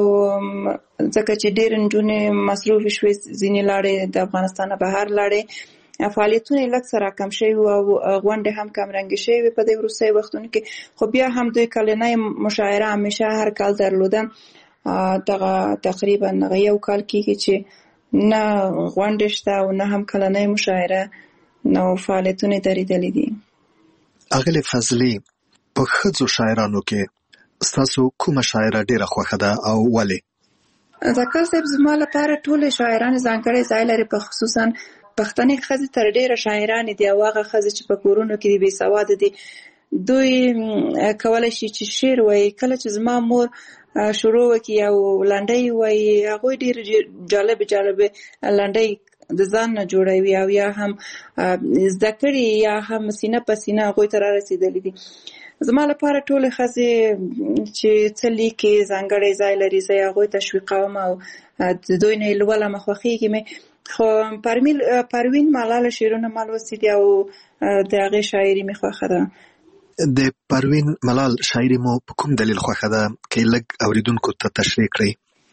ځکه چې ډېر نجونې مصروفې شوې ځینې لاړې د افغانستان نه بهر لاړې فعالیتونه یې لږ څه راکم شوي وو او غونډې هم کمرنګې شوې وې په دې وروستیو وختونو کې. خو بیا هم دوی کلنۍ مشاعره همیشه هر کال درلوده. دغه تقریبا یو کال کېږي چې نه غونډې شته او نه هم کلنۍ مشاعره نو فعالیتونه درېدلي دي. اغلې فضلي په ښځو شاعرانو کې ستاسو کومه شاعره ډیره خوښه ده او ولې؟ ځکه صاحب زما لپاره ټول شاعران ځانګړی ځای لري، په خصوصا پښتنې ښځې تر ډیره شاعرانې دي او هغه ښځې چې په کورونو کې دي بې سواده دي دوی کولی شي چې شعر وایي. کله چې زما مور شروع وکړي او لنډۍ وایي هغوی ډېر جالبې جالبې لنډۍ د ځان نه جوړوي او یا هم زده کړي یا هم سینه په سینه هغوی ته رارسېدلي دي. زما لپاره ټولې ښځې چې څه لیکي ځانګړی ځای لري، زه یې هغوی تشویقوم او د دوی نه یې لولم، خوښېږي مې. خو پروین ملال شعرونه ما لوستي دي او د هغې شاعري مې خوښه ده. د پروین ملال شاعري مو په کوم دلیل خوښه ده که یې لږ اورېدونکو ته تشریح کړئ؟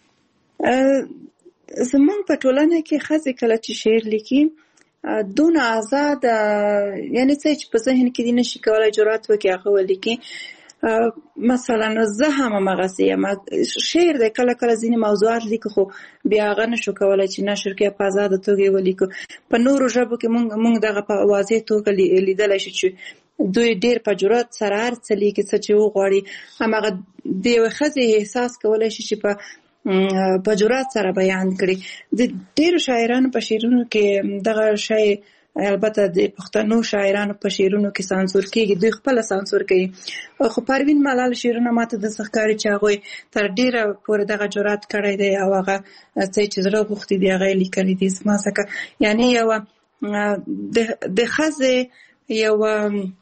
زمونږ په ټولنه کې ښځې کله چې شعر لیکي دونه آزاد، یعنی څه چې په ذهن کې دي نشي کولی جرأت وکړي هغه ولیکي. مثلا زه هم همغسې یم، شعر دی کله کله ځینې موضوعات لیکو خو بیا هغه نشو کولی چې نشر کې په ازاده توګه یې ولیکو. په نورو ژبو کې مونږ دغه په واضح توګه لیدلی شو چې دوی ډېر په جرأت سره هر څه لیکي څه چې وغواړي. هماغه د یوې ښځې احساس کولی شي چې په په جرأت سره بیان کړي. د ډېرو شاعرانو په شعرونو کې دغه شی، البته د پښتنو شاعرانو په شعرونو کې سانسور کېږي، دوی خپله سانسور کوي. خو پروین ملال شعرونه ماته داسې ښکاري چې هغوی تر ډېره پورې دغه جرأت کړی دی او هغه څه چې زړه غوښتي دي هغه یې لیکلي دي. زما ځکه یعنې یوه د ښځې یوه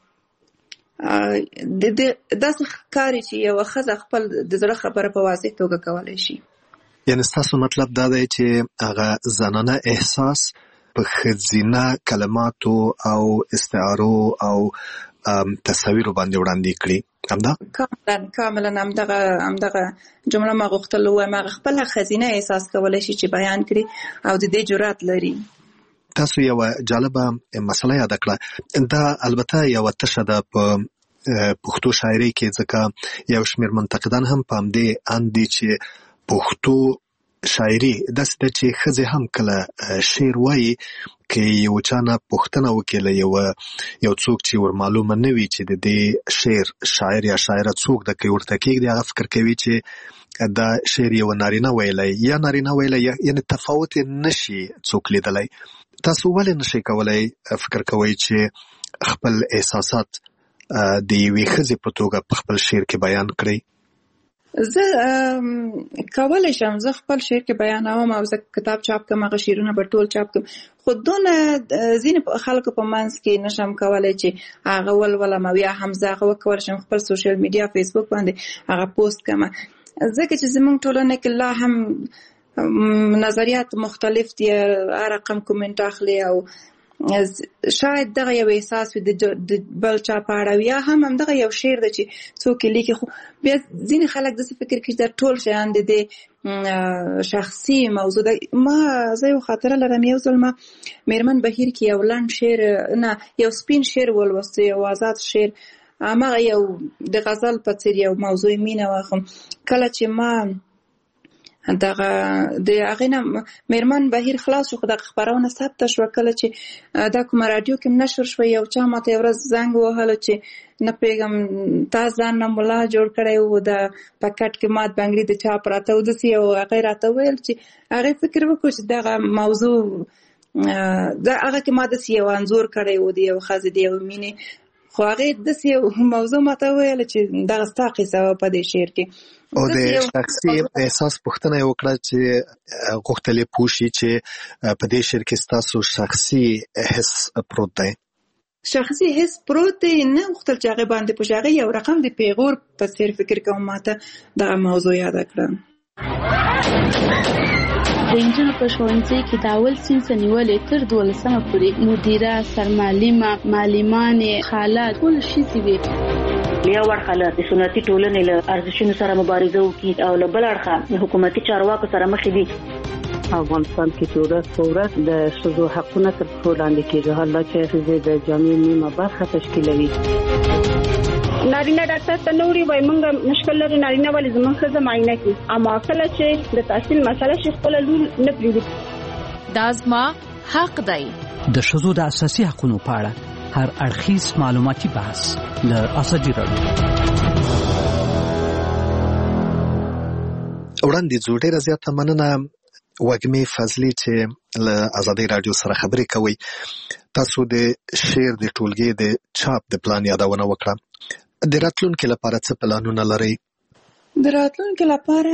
داسې ښکاري چې یوه ښځه خپل د زړه خبره په واضح توګه کولی شي. یعنې ستاسو مطلب دا دی چې هغه زنانه احساس په ښځینه کلماتو او استعارو او تصاویرو باندې وړاندې کړي، همدا؟ کاملا کاملا همدغه همدغه جمله ما غوښتل ووایم، هغه خپله ښځینه احساس کولی شي چې بیان کړي او د دې جرأت لري. تاسو یوه جالبه مسله یاده کړه، دا البته یوه تشه ده په پښتو شاعرۍ کې، ځکه یو شمېر منتقدان هم په همدې اند دي چې پښتو شاعري داسې ده چې ښځې هم کله شعر وایي که یو چا نه پوښتنه وکړي له یوه یو څوک چې ور معلومه نه وي چې د دې شعر شاعر یا شاعره څوک ده، که ورته کېږدي هغه فکر کوي چې دا شعر یوه نارینه ویلی یا نارینه ویلی، یعنې تفاوت یې نشي څوک لیدلی. تاسو ولې نشئ کولی فکر کوئ چې خپل احساسات د یوې ښځې په توګه په خپل شعر کې بیان کړئ؟ زه کولی شم زه خپل شعر کې بیانوم او زه کتاب چاپ کوم، هغه شعرونه به ټول چاپ کوم، خو دونه ځینې خلکو په منځ کې نشم کولی چې هغه ولولم او یا هم زه هغه وکولی شم خپل سوشل میډیا فیسبوک باندې هغه پوسټ کړم، ځکه چې زموږ ټولنه کې لا هم نظریات مختلف دي، هر رقم کومنټ اخلي او شاید دغه یو احساس وي د بل چا په اړه، یا هم همدغه یو شعر دی چې څوک یې لیکي، خو بیا ځینې خلک داسې فکر کوي چې دا ټول شیان د دې شخصي موضوع ده. ما زه یو خاطره لرم، یو ځل ما میرمن بهیر کې یو لنډ شعر نه یو سپین شعر ولوستی، یو آزاد شعر، هماغه یو د غزل په څېر یو موضوع مینه وه. کله چې ما دغه د هغې نه میرمن بهیر خلاص شو، خو دغه خپرونه ثبته شوه، کله چې دا کومه راډیو کې نشر شوه، یو چا ماته یو ورځ زنګ ووهلو چې نه پوهېږم تا ځان نه ملا جوړ کړی و، د پکټ کې مات بنګړي د چا پراته و داسې، او هغې راته وویل چې هغې فکر وکړو چې دغه موضوع د هغه کې ما داسې یو انځور کړی و د یو ښځې د یو مینې، خو هغې داسې یو موضوع ماته وویله چې دغه ستا قصه وه په دې شعر کې. او د شخصي احساس پوښتنه یې وکړه چې غوښتل یې پوه شي چې په دې شعر کې ستاسو شخصي حس پروت دی. شخصي حس پروت دی، نه غوښتل چې هغې باندې پوه شي، هغې یو رقم د پیغور په څېر فکر کوم ماته دغه موضوع یاده کړه. د نجونو په ښوونځي کې د اول صنف نیولې تر دولسمه پورې مدیره، سرمعلمه، معلمانې، خاله ټول ښځې وې. یو اړخه له سنتي ټولنې له ارزښتونو سره مبارزه وکړي او له بل اړخه حکومتي چارواکو سره مخې دي. افغانستان کې چې ورځ په ورځ د ښځو حقونه تر پښو لاندې کېږي، حالا چې ښځې د جامعې نیمه برخه تشکیلوي. نارینه ډاکټر ته نه وړي، وایي موږ مشکل لرو، نارینه ولې زموږ ښځه معاینه کړي، اما کله چې د تحصیل مسله شي خپله لور نه پرېږدي. دا زما حق دی. د ښځو د اساسي حقوقو په اړه هر اړخیز معلوماتي بحث له ازادي راډیو. وړاندې ځو ډېره زیاته مننه وږمې فضلي چې له ازادي راډیو سره خبرې کوي. تاسو د شعر د ټولګې د چاپ د پلان یادونه وکړه. د راتلونکي لپاره څه پلانونه لرئ؟ د راتلونکي لپاره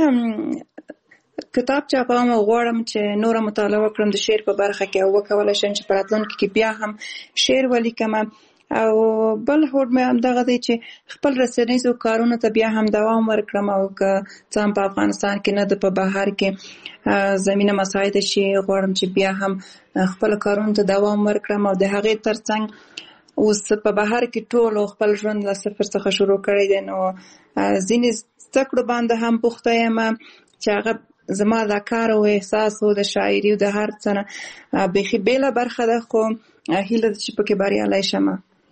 کتاب چاپوم او غواړم چې نوره مطالعه وکړم د شعر په برخه کې او وکولای شم چې په راتلونکي کې بیا هم شعر ولیکم. او بل هوډ مې همدغه دی چې خپل رسنیزو کارونو ته بیا هم دوام ورکړم او که څه هم په افغانستان کې نه د په بهر کې زمینه مساعده شي غواړم چې بیا هم خپل کارونو ته دوام ورکړم او د هغې ترڅنګ اوس په بهر کې ټول خپل ژوند له صفر څخه شروع کړی دی. نو ځینې زده کړو باندې هم پوښته یم چې هغه زما د کار او احساس او د شاعري او د هر څه نه بیخي بېله برخه ده، خو هیله ده چې پکې بریالی شم.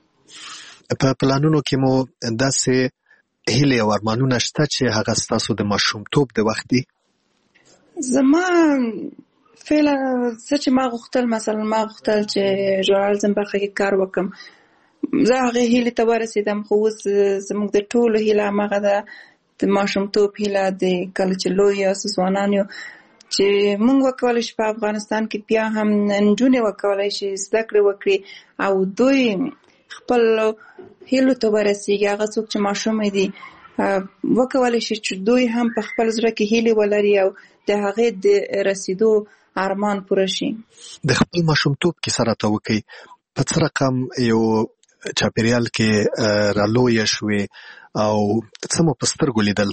په پلانونو کې مو داسې هیلې او ارمانونه شته چې هغه ستاسو د ماشومتوب د وخت دي؟ زما فعلا څه چې ما غوښتل، مثلا ما غوښتل چې ژورنالیزم برخه کې کار وکړم، زه هغې هیلې ته ورسېدم. خو اوس زموږ د ټولو هیله همغه ده، د ماشومتوب هیله د کله چې لوی یاست ځوانان یو چې موږ وکولی شي په افغانستان کې بیا هم نجونې وکولی شي زده کړې وکړي او دوی خپل هیلو ته ورسېږي. هغه څوک چې ماشومې دي وکولی شي چې دوی هم په خپل زړه کې هیلې ولري او د هغې د رسېدو ارمان پوره شي. د خپل ماشومتوب کیسه راته وکړئ. په څه رقم یو چاپېریال کې رالویه شوې او څه مو په سترګو لیدل؟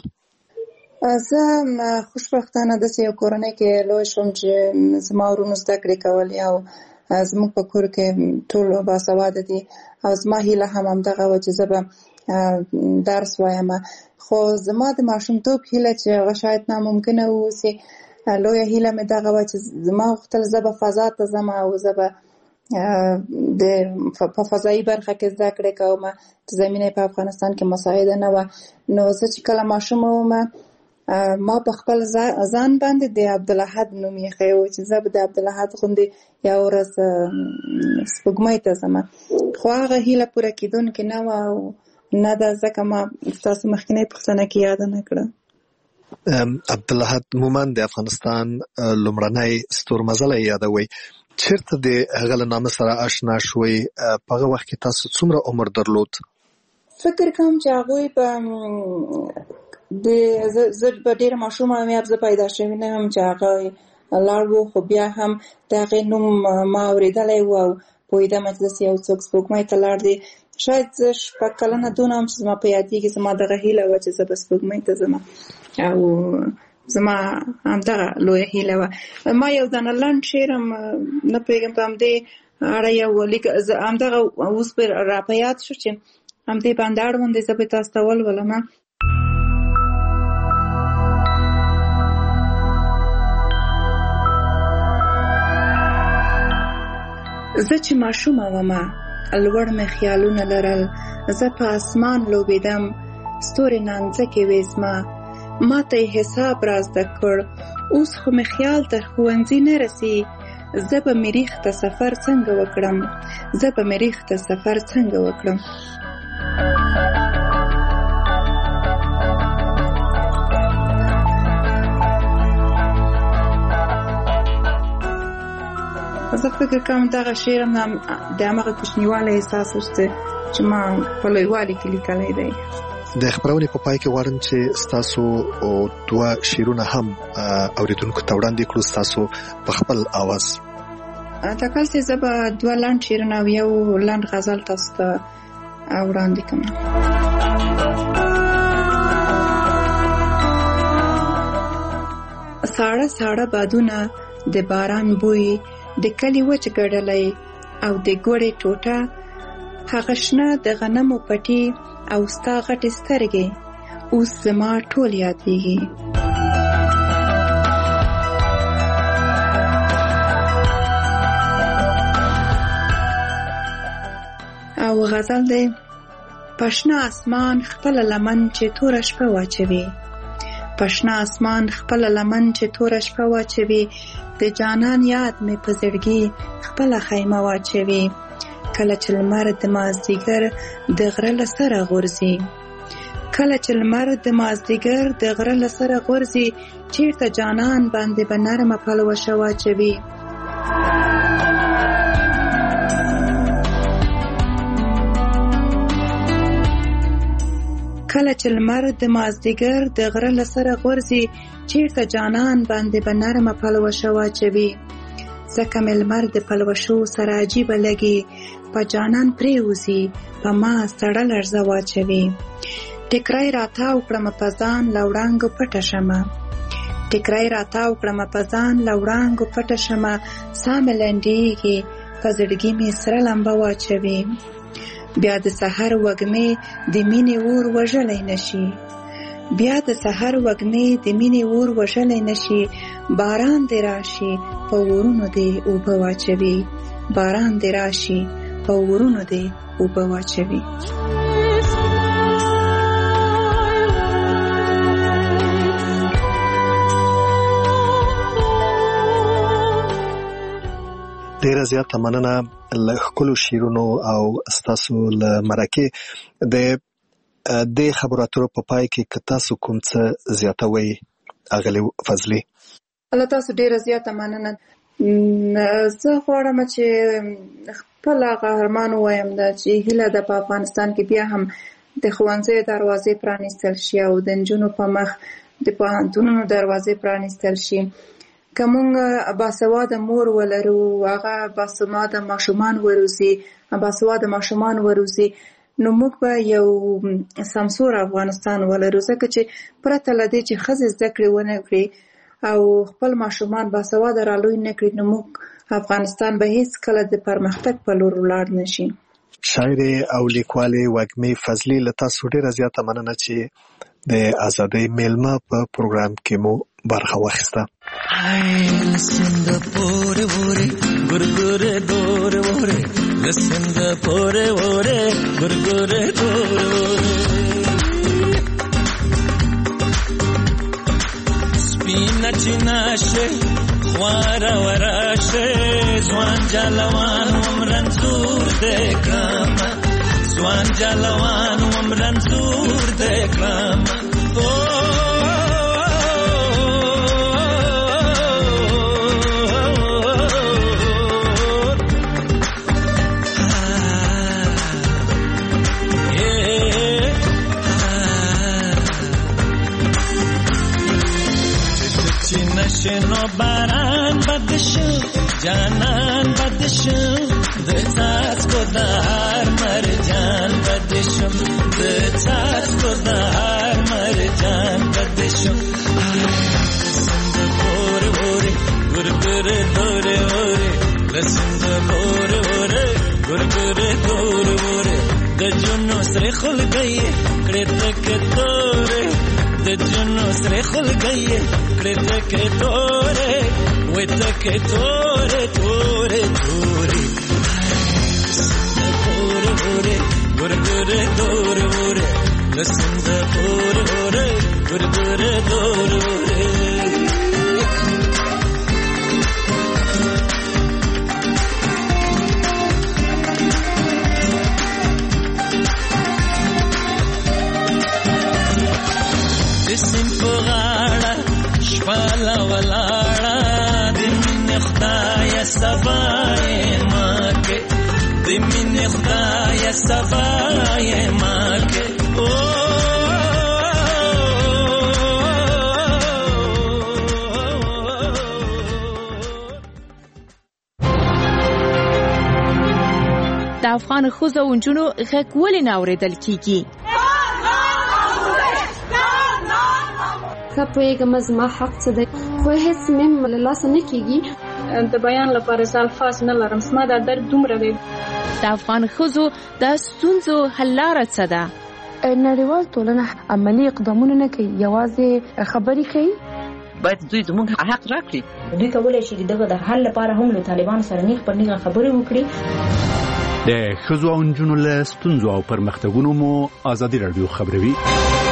زه خوشبختانه داسې یو کورنۍ کې لوی شوم چې زما ورونو زده کړې کولې او زموږ په کور کې ټول باسواده دي او زما هیله هم همدغه وه چې زه به درس وایم. خو زما د ماشومتوب هیله چې هغه شاید ناممکنه واوسي، لویه هیله مې دغه وه چې زما غوښتل زه به فضا ته ځم او زه به د په فضایي برخه کې زده کړې کوم. زمینه په افغانستان کې مساعده نه وه. نو زه چې کله ماشومه وم ما په خپل ځان باندې د عبدالاحد نوم ایښی و چې زه به د عبدالاحد غوندې یو ورځ سپوږمۍ ته ځم. خو هغه هیله پوره کېدونکې نه وه او نه ده، ځکه ما ستاسو مخکینۍ پوښتنه کې یاده نه کړه. عبدالاحد مومند د افغانستان لومړنی ستورمزلی یادوئ. چېرته د هغه له نامه سره اشنا شوئ؟ په هغه وخت کې تاسو څومره عمر درلود؟ فکر کوم چې هغوی به د زه به ډېره ماشومه یم، زه پیدا شوې نه یم چې هغه لاړ و، خو بیا هم د هغې نوم ما اورېدلی و او پوهېدم چې داسې یو څوک سپوږمۍ ته لاړ دی. شاید زه شپږ کلنه دونه وم چې زما په یادېږي زما دغه هیله وه چې زه به سپوږمۍ ته ځم او زما همدغه لویه هیله وه. ما یو دانه لنډ شعر هم نه پوهېږم په همدې اړه یو لیک همدغه اوس پرې راپه یاد شو چې همدې باندې اړوند دی، زه به یې تاسو ته ولولم. زه چې ماشومه ومه لوړ مې خیالونه لرل، زه په اسمان لوبېدم ستوري نانځکې وې زما، ما ته یې حساب را زده کړ اوس خو مې خیال تر ښوونځي نه رسي. زه به مریخ ته سفر څنګه وکړم، زه به مریخ ته سفر څنګه وکړم. زه فکر کوم دغه شعر هم د همغه کوچنیوالی احساس وشته چې ما په لویوالي کې لیکلی دی. د خپرونې په پای کې غواړم چې ستاسو دوه شعرونه هم اورېدونکو ته وړاندې کړو، ستاسو په خپل اواز. تکل چې زه به دوه لنډ شعرونه او یو لنډ غزل تاسو ته وړاندې کړم. ساړه ساړه بادونه د باران بوی د کلي وچ ګډلی او د ګوړې ټوټه، هغه شنه د غنمو پټي او ستا غټې سترګې اوس زما ټول یادېږي. او غزل دی: پشنه اسمان خپل لمن چې توره شپه واچوي، پشنه اسمان خپل لمن چې توره شپه واچوي، د د جانان یاد مې په زړګي خپله خیمه واچوي. کله چې لمر د مازدیګر د غره له سره غورځي کله چې لمر د مازدیګر د غره له سره غورځي چیرته جانان باندې به نرمه پلوشه واچوي. کله چې لمر د مازدیګر د غره له سره غورځي چیرته جانان باندې به نرمه پلوشه واچوي. ځکه مې لمر د پلوشو سره عجیبه لګي په جانان پرېوځي په ما سړه لړزه واچوي. ټیکری راتاو کړم په ځان له وړانګو پټه شمه ټیکری راتاو کړم په ځان له وړانګو پټه شمه ساه مې لنډېږي په زړګي مې سره لمبه واچوي. بیا د سحر وږمې د مینې اور وژلی نشي بیا د سحر وږمې د مینې اور وژلی نشي. باران دې راشي په ورونو دې اوبه واچوي باران دې راشي په ورونو دې اوبه واچوي. ډیره زیاته مننه له ښکلو شعرونو او ستاسو له مرکې. د دې خبرو اترو په پای کې که تاسو کوم څه زیاتوئ اغلې فضلي؟ الله تاسو ډیره زیاته مننه. زه غواړم چې خپل قهرمان وایم دا چې هیله ده په افغانستان کې بیا هم د ښوونځیو دروازې پرانیستل شي او د نجونو په مخ د پوهنتونونو دروازې پرانیستل شي. که موږ باسواده مور ولرو هغه باسواده ماشومان وروزي باسواده ماشومان وروزي نو موږ به یو سمسور افغانستان ولرو. ځکه چې پرته له دې چې ښځې زده کړې ونه کړي او خپل ماشومان باسواده رالوی نه کړي نو موږ افغانستان به هیڅ کله د پرمختګ په لور ولاړ نشي. شاعر او لیکوالې وږمې فضلي له تاسو ډیره زیاته مننه چې د ازادۍ میلمه په پروګرام کې مو برخه واخیسته. Listen the pore pore gurgure dore ore listen the pore pore gurgure dore ore spinach nashe khwara warashe zwan jalawan umran zur dekrama zwan jalawan umran zur dekrama شنو باران بدشو جانان بدشو د تاسو د هر مرجان بدشو د تاسو د هر مرجان بدشو سند پور اور ګور ګور دور اور لسند پور اور ګور ګور دور اور د جنو سره خل گئی کړه تک تور د جنو سره خل گئی کړه تک تورې وې تک تورې تورې تورې پور اور ګور ګور دور اور لسند پور اور ګور ګور دور اور جسم پغاړه شپاله ولاړه د مینې خدای صفای ماکه د مینې خدای صفای ماکه د افغان ښځو او نجونو غږ ولې نه اورېدل کیږي؟ که پوهېږم زما حق څه دی خو هېڅ مې له لاسه نه کېږي. د بیان لپاره زه الفاظ نه لرم. زما دا درد دومره دی. د افغان ښځو د ستونزو حل لاره څه ده؟ نړیوال ټولنه عملي اقدامونه نه کوي یوازې خبرې کوي. باید دوی زموږ حق راکړي. دوی کولی شي دغه د حل لپاره هم له طالبانو سره نیغ پر نیغه خبرې وکړي. د ښځو او نجونو له ستونزو او پرمختګونو مو ازادي راډیو خبروي.